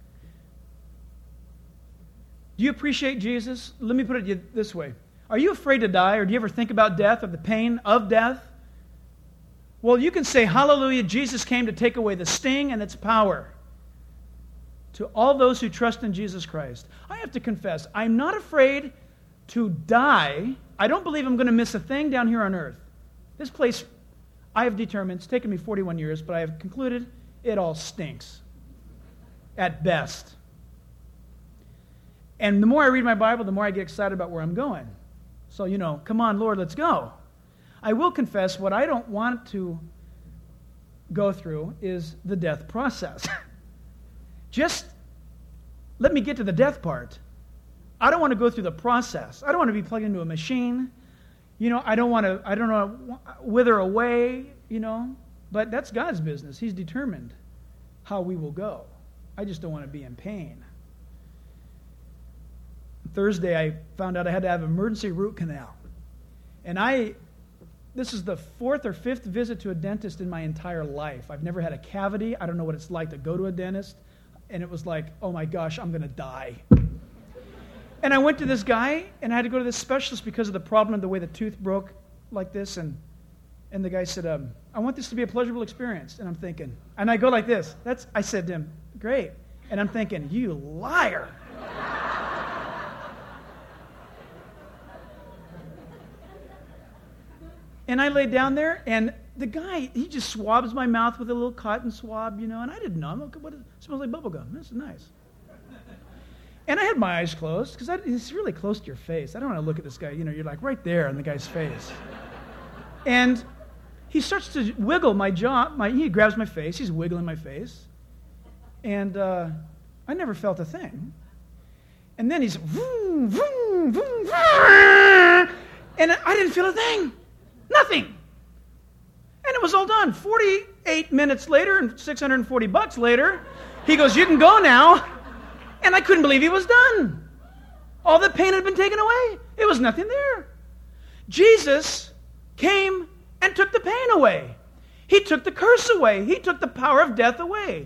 Do you appreciate Jesus? Let me put it this way. Are you afraid to die, or do you ever think about death or the pain of death? Well, you can say, "Hallelujah, Jesus came to take away the sting and its power." To all those who trust in Jesus Christ. I have to confess, I'm not afraid to die. I don't believe I'm going to miss a thing down here on earth. This place, I have determined, it's taken me forty-one years, but I have concluded it all stinks. At best. And the more I read my Bible, the more I get excited about where I'm going. So, you know, come on, Lord, let's go. I will confess, what I don't want to go through is the death process. Just let me get to the death part. I don't want to go through the process. I don't want to be plugged into a machine. You know, I don't want to, I don't want to wither away, you know. But that's God's business. He's determined how we will go. I just don't want to be in pain. Thursday, I found out I had to have an emergency root canal. And I, this is the fourth or fifth visit to a dentist in my entire life. I've never had a cavity. I don't know what it's like to go to a dentist. And it was like, oh my gosh, I'm going to die. And I went to this guy, and I had to go to this specialist because of the problem of the way the tooth broke like this. And and the guy said, um, I want this to be a pleasurable experience. And I'm thinking, and I go like this. That's I said to him, great. And I'm thinking, you liar. And I lay down there, and the guy, he just swabs my mouth with a little cotton swab, you know, and I didn't know. I'm like, what is, it smells like bubble gum. This is nice. And I had my eyes closed, because it's really close to your face. I don't want to look at this guy. You know, you're like right there on the guy's face. And he starts to wiggle my jaw. My, he grabs my face. He's wiggling my face. And uh, I never felt a thing. And then he's, vroom, vroom, vroom, vroom, and I didn't feel a thing. Nothing. And it was all done. forty-eight minutes later and six hundred forty bucks later, he goes, you can go now. And I couldn't believe he was done. All the pain had been taken away. It was nothing there. Jesus came and took the pain away. He took the curse away. He took the power of death away.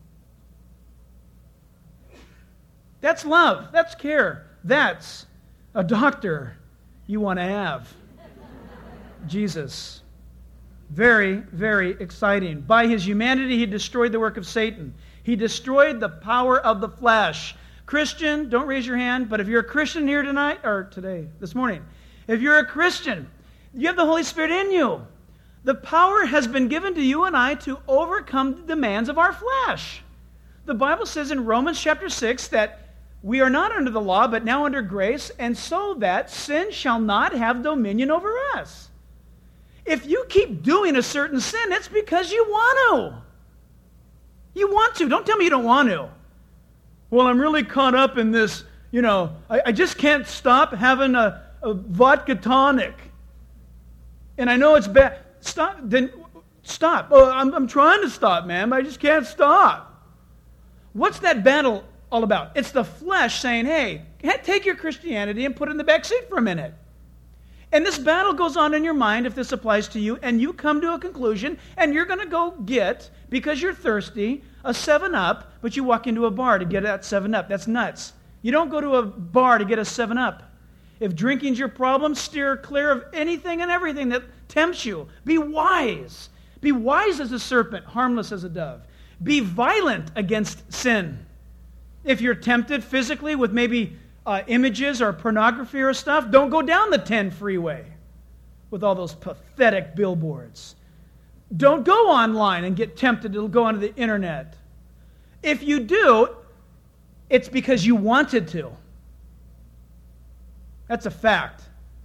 That's love. That's care. That's a doctor you want to have. Jesus. Very, very exciting. By his humanity, he destroyed the work of Satan. He destroyed the power of the flesh. Christian, don't raise your hand, but if you're a Christian here tonight, or today, this morning, if you're a Christian, you have the Holy Spirit in you. The power has been given to you and I to overcome the demands of our flesh. The Bible says in Romans chapter six that we are not under the law, but now under grace, and so that sin shall not have dominion over us. If you keep doing a certain sin, it's because you want to. You want to. Don't tell me you don't want to. Well, I'm really caught up in this, you know, I, I just can't stop having a, a vodka tonic. And I know it's bad. Stop. Then stop. Oh, I'm, I'm trying to stop, man, but I just can't stop. What's that battle all about? It's the flesh saying, hey, take your Christianity and put it in the back seat for a minute. And this battle goes on in your mind if this applies to you, and you come to a conclusion, and you're going to go get, because you're thirsty, a seven up, but you walk into a bar to get that seven up. That's nuts. You don't go to a bar to get a seven up. If drinking's your problem, steer clear of anything and everything that tempts you. Be wise. Be wise as a serpent, harmless as a dove. Be violent against sin. If you're tempted physically with maybe Uh, images or pornography or stuff, don't go down the ten freeway with all those pathetic billboards. Don't go online and get tempted to go onto the internet. If you do, it's because you wanted to. That's a fact.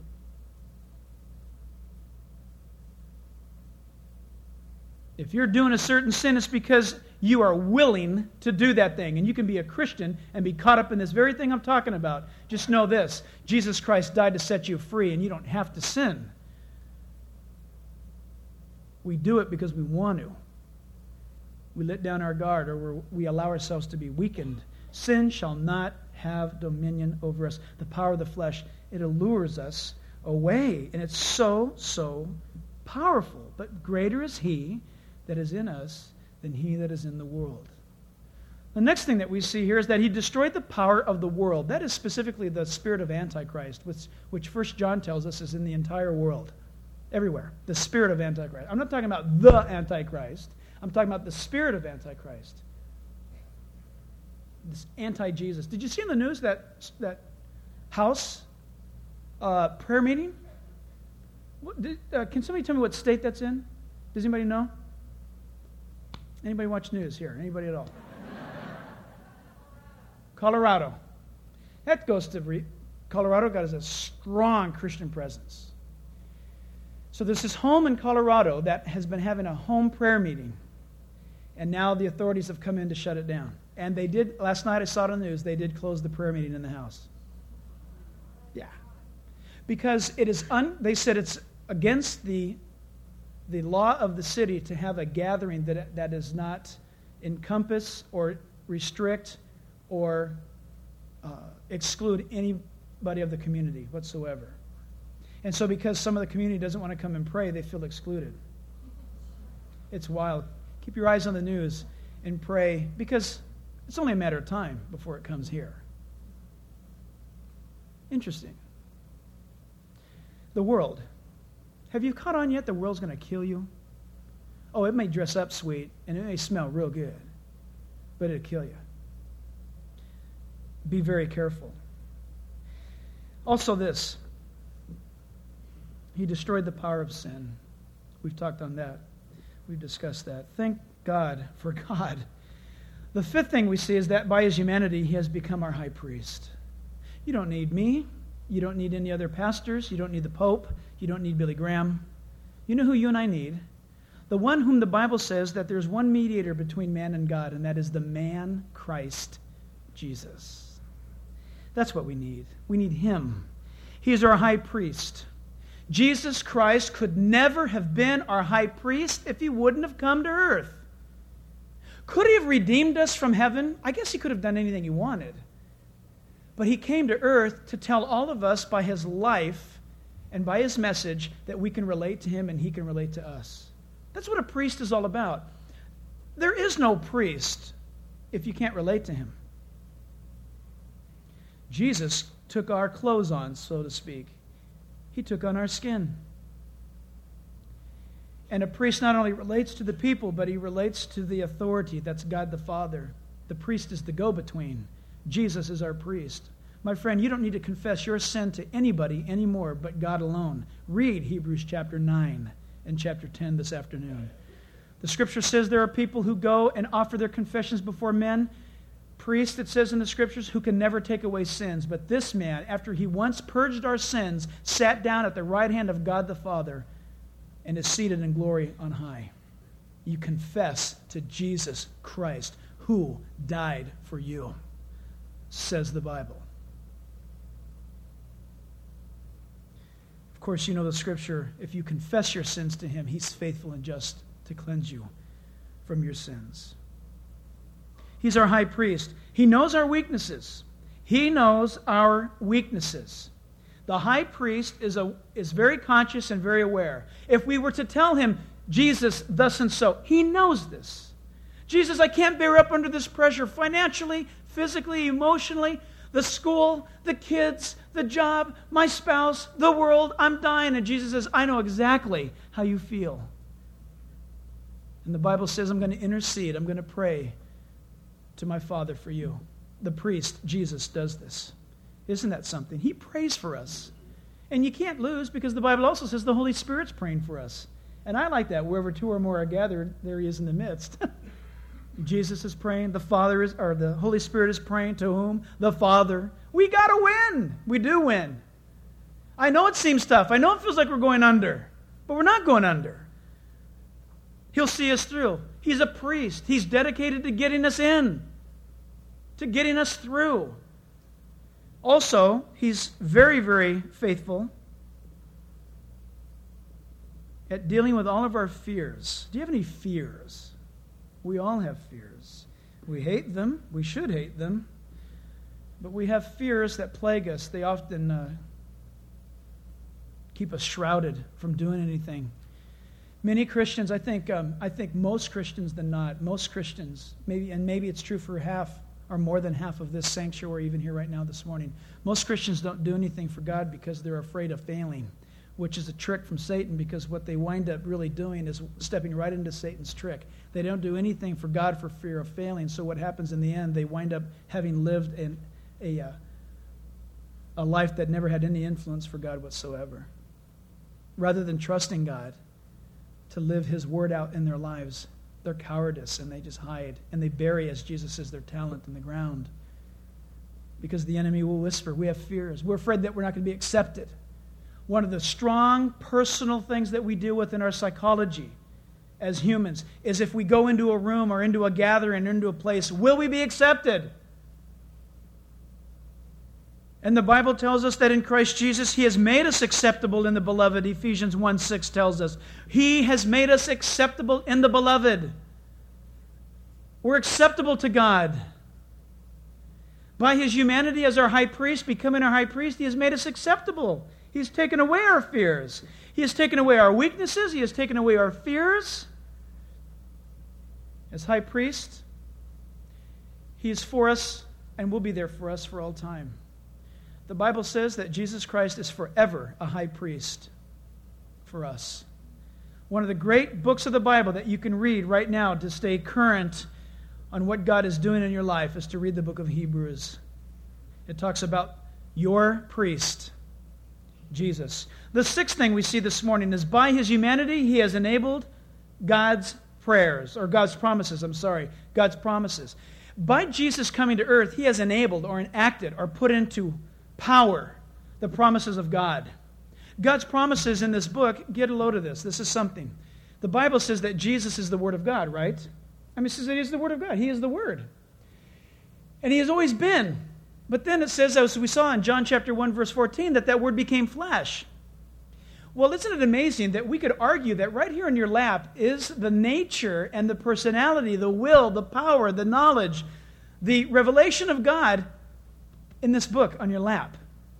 If you're doing a certain sin, it's because you are willing to do that thing. And you can be a Christian and be caught up in this very thing I'm talking about. Just know this. Jesus Christ died to set you free, and you don't have to sin. We do it because we want to. we let down our guard, or we allow ourselves to be weakened, sin shall not have dominion over us. The power of the flesh, it allures us away. And it's so, so powerful. But greater is he that is in us than he that is in the world. The next thing that we see here is that he destroyed the power of the world. That is specifically the spirit of Antichrist, which, which First John tells us is in the entire world. Everywhere. The spirit of Antichrist. I'm not talking about the Antichrist. I'm talking about the spirit of Antichrist. This anti-Jesus. Did you see in the news that, that House uh, prayer meeting? What, did, uh, can somebody tell me what state that's in? Does anybody know? Anybody watch news here? Anybody at all? Colorado. That goes to re- Colorado. God has a strong Christian presence. So there's this home in Colorado that has been having a home prayer meeting, and now the authorities have come in to shut it down. And they did, last night I saw it on the news, they did close the prayer meeting in the house. Yeah. Because it is, un, they said it's against the, the law of the city to have a gathering that, that does not encompass or restrict or uh, exclude anybody of the community whatsoever. And so because some of the community doesn't want to come and pray, they feel excluded. It's wild. Keep your eyes on the news and pray, because it's only a matter of time before it comes here. Interesting. The world. Have you caught on yet the world's going to kill you? Oh, it may dress up sweet, and it may smell real good, but it'll kill you. Be very careful. Also this. He destroyed the power of sin. We've talked on that. We've discussed that. Thank God for God. The fifth thing we see is that by his humanity, he has become our high priest. You don't need me. You don't need any other pastors. You don't need the Pope. You don't need Billy Graham. You know who you and I need? The one whom the Bible says that there's one mediator between man and God, and that is the man Christ Jesus. That's what we need. We need him. He is our high priest. Jesus Christ could never have been our high priest if he wouldn't have come to earth. Could he have redeemed us from heaven? I guess he could have done anything he wanted. But he came to earth to tell all of us by his life and by his message that we can relate to him and he can relate to us. That's what a priest is all about. There is no priest if you can't relate to him. Jesus took our clothes on, so to speak. He took on our skin. And a priest not only relates to the people, but he relates to the authority. That's God the Father. The priest is the go-between. Jesus is our priest. My friend, you don't need to confess your sin to anybody anymore but God alone. Read Hebrews chapter nine and chapter ten this afternoon. The scripture says there are people who go and offer their confessions before men. Priest, it says in the scriptures, who can never take away sins. But this man, after he once purged our sins, sat down at the right hand of God the Father and is seated in glory on high. You confess to Jesus Christ, who died for you, says the Bible. Of course, you know the scripture, if you confess your sins to him, he's faithful and just to cleanse you from your sins. He's our high priest. He knows our weaknesses. He knows our weaknesses. The high priest is, a, is very conscious and very aware. If we were to tell him, Jesus, thus and so, he knows this. Jesus, I can't bear up under this pressure financially, physically, emotionally, the school, the kids, the job, my spouse, the world, I'm dying. And Jesus says, I know exactly how you feel. And the Bible says, I'm going to intercede, I'm going to pray to my Father for you. The priest, Jesus, does this. Isn't that something? He prays for us. And you can't lose, because the Bible also says the Holy Spirit's praying for us. And I like that. Wherever two or more are gathered, there he is in the midst. Jesus is praying. The Father is, or the Holy Spirit is praying to whom? The Father. We got to win. We do win. I know it seems tough. I know it feels like we're going under. But we're not going under. He'll see us through. He's a priest. He's dedicated to getting us in, to getting us through. Also, he's very, very faithful at dealing with all of our fears. Do you have any fears? We all have fears. We hate them. We should hate them. But we have fears that plague us. They often uh, keep us shrouded from doing anything. Many Christians, I think, um, I think most Christians than not, most Christians, maybe, and maybe it's true for half or more than half of this sanctuary, even here right now this morning. Most Christians don't do anything for God because they're afraid of failing, which is a trick from Satan, because what they wind up really doing is stepping right into Satan's trick. They don't do anything for God for fear of failing. So what happens in the end, they wind up having lived in a, uh, a life that never had any influence for God whatsoever. Rather than trusting God to live his word out in their lives, they're cowardice and they just hide. And they bury, as Jesus says, their talent in the ground. Because the enemy will whisper, we have fears. We're afraid that we're not going to be accepted. One of the strong personal things that we deal with in our psychology as humans is if we go into a room or into a gathering or into a place, will we be accepted? And the Bible tells us that in Christ Jesus, he has made us acceptable in the beloved. Ephesians one six tells us, he has made us acceptable in the beloved. We're acceptable to God. By his humanity as our high priest, becoming our high priest, he has made us acceptable. He's taken away our fears. He has taken away our weaknesses. He has taken away our fears. As high priest, he is for us and will be there for us for all time. The Bible says that Jesus Christ is forever a high priest for us. One of the great books of the Bible that you can read right now to stay current on what God is doing in your life is to read the book of Hebrews. It talks about your priest, Jesus. The sixth thing we see this morning is by his humanity, he has enabled God's prayers, or God's promises, I'm sorry, God's promises. By Jesus coming to earth, he has enabled or enacted or put into power the promises of God. God's promises in this book, get a load of this. This is something. The Bible says that Jesus is the Word of God, right? I mean, it says that he is the Word of God. He is the Word. And he has always been. But then it says, as we saw in John chapter one, verse fourteen, that that Word became flesh. Well, isn't it amazing that we could argue that right here in your lap is the nature and the personality, the will, the power, the knowledge, the revelation of God in this book on your lap.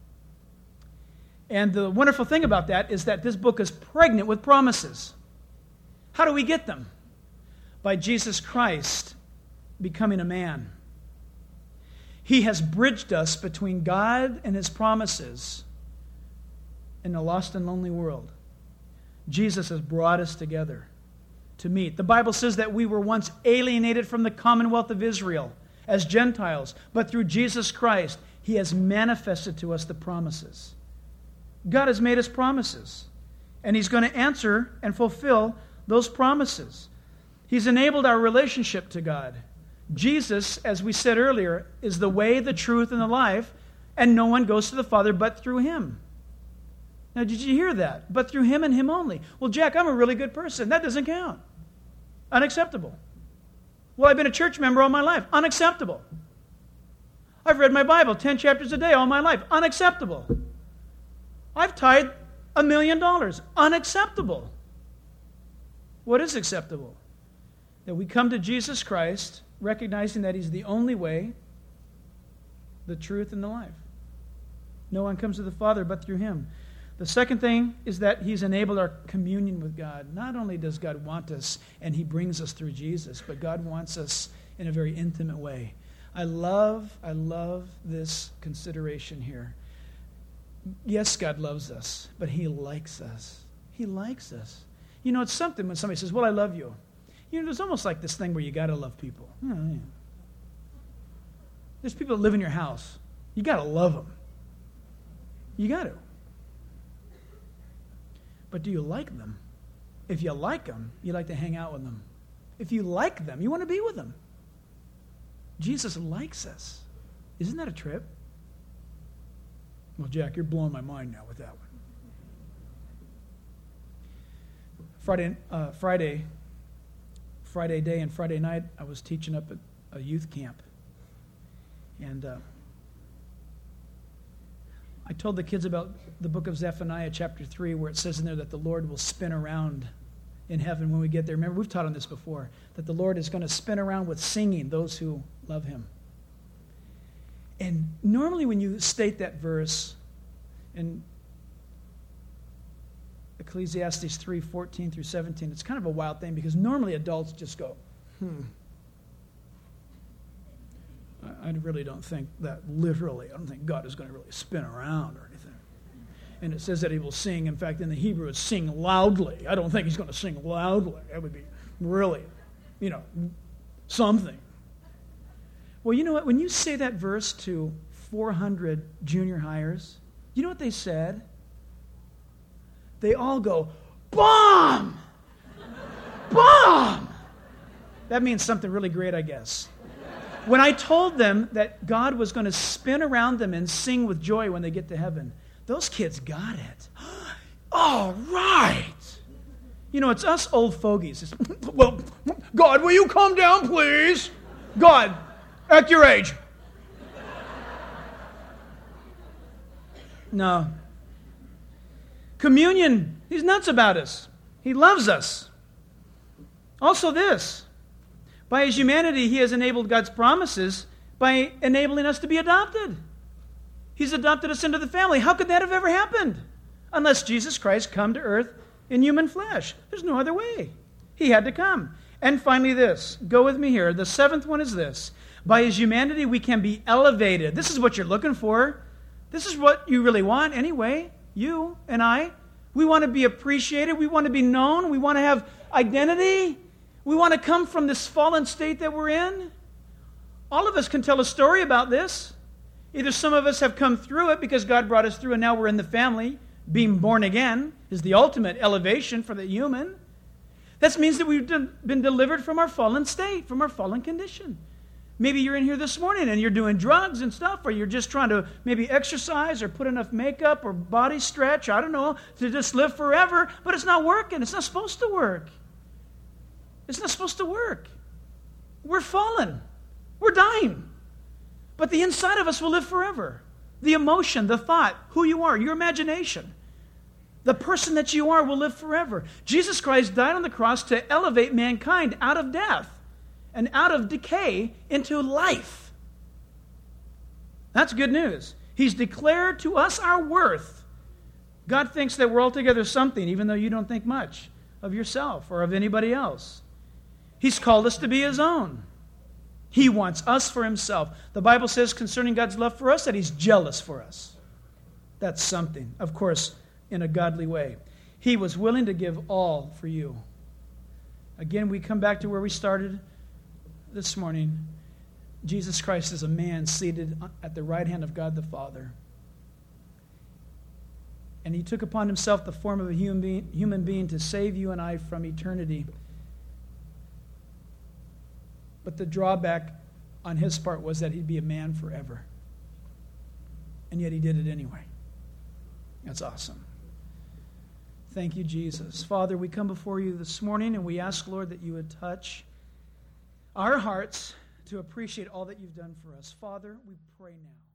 And the wonderful thing about that is that this book is pregnant with promises. How do we get them? By Jesus Christ becoming a man. He has bridged us between God and his promises in a lost and lonely world. Jesus has brought us together to meet. The Bible says that we were once alienated from the commonwealth of Israel as Gentiles, but through Jesus Christ, he has manifested to us the promises. God has made us promises, and he's going to answer and fulfill those promises. He's enabled our relationship to God. Jesus, as we said earlier, is the way, the truth, and the life, and no one goes to the Father but through him. Now, did you hear that? But through him and him only. Well, Jack, I'm a really good person. That doesn't count. Unacceptable. Well, I've been a church member all my life. Unacceptable. I've read my Bible ten chapters a day all my life. Unacceptable. I've tithed a million dollars. Unacceptable. What is acceptable? That we come to Jesus Christ, recognizing that he's the only way, the truth, and the life. No one comes to the Father but through him. The second thing is that he's enabled our communion with God. Not only does God want us, and he brings us through Jesus, but God wants us in a very intimate way. I love, I love this consideration here. Yes, God loves us, but he likes us. He likes us. You know, it's something when somebody says, well, I love you. You know, there's almost like this thing where you got to love people. You know, yeah. There's people that live in your house. You got to love them. You got to. But do you like them? If you like them, you like to hang out with them. If you like them, you want to be with them. Jesus likes us. Isn't that a trip? Well, Jack, you're blowing my mind now with that one. Friday, uh, Friday, Friday day and Friday night, I was teaching up at a youth camp. And uh, I told the kids about the book of Zephaniah chapter three, where it says in there that the Lord will spin around in heaven when we get there. Remember, we've taught on this before, that the Lord is going to spin around with singing those who love him. And normally when you state that verse in Ecclesiastes three, fourteen through seventeen, it's kind of a wild thing because normally adults just go, hmm. I, I really don't think that literally. I don't think God is going to really spin around or anything. And it says that he will sing. In fact, in the Hebrew, it's sing loudly. I don't think he's going to sing loudly. That would be really, you know, something. Well, you know what? When you say that verse to four hundred junior hires, you know what they said? They all go, bomb! Bomb! That means something really great, I guess. When I told them that God was going to spin around them and sing with joy when they get to heaven, those kids got it. All right. You know, it's us old fogies. It's, well, God, will you calm down, please? God, act your age. No. Communion, he's nuts about us. He loves us. Also this, by his humanity, he has enabled God's promises by enabling us to be adopted. He's adopted us into the family. How could that have ever happened? Unless Jesus Christ come to earth in human flesh. There's no other way. He had to come. And finally this. Go with me here. The seventh one is this. By his humanity, we can be elevated. This is what you're looking for. This is what you really want anyway. You and I. We want to be appreciated. We want to be known. We want to have identity. We want to come from this fallen state that we're in. All of us can tell a story about this. Either some of us have come through it because God brought us through and now we're in the family. Being born again is the ultimate elevation for the human. That means that we've been delivered from our fallen state, from our fallen condition. Maybe you're in here this morning and you're doing drugs and stuff, or you're just trying to maybe exercise or put enough makeup or body stretch, I don't know, to just live forever, but it's not working. It's not supposed to work. It's not supposed to work. We're fallen. We're dying. But the inside of us will live forever. The emotion, the thought, who you are, your imagination, the person that you are will live forever. Jesus Christ died on the cross to elevate mankind out of death and out of decay into life. That's good news. He's declared to us our worth. God thinks that we're altogether something, even though you don't think much of yourself or of anybody else. He's called us to be his own. He wants us for himself. The Bible says concerning God's love for us that he's jealous for us. That's something, of course, in a godly way. He was willing to give all for you. Again, we come back to where we started this morning. Jesus Christ is a man seated at the right hand of God the Father. And he took upon himself the form of a human being, human being to save you and I from eternity. But the drawback on his part was that he'd be a man forever. And yet he did it anyway. That's awesome. Thank you, Jesus. Father, we come before you this morning and we ask, Lord, that you would touch our hearts to appreciate all that you've done for us. Father, we pray now.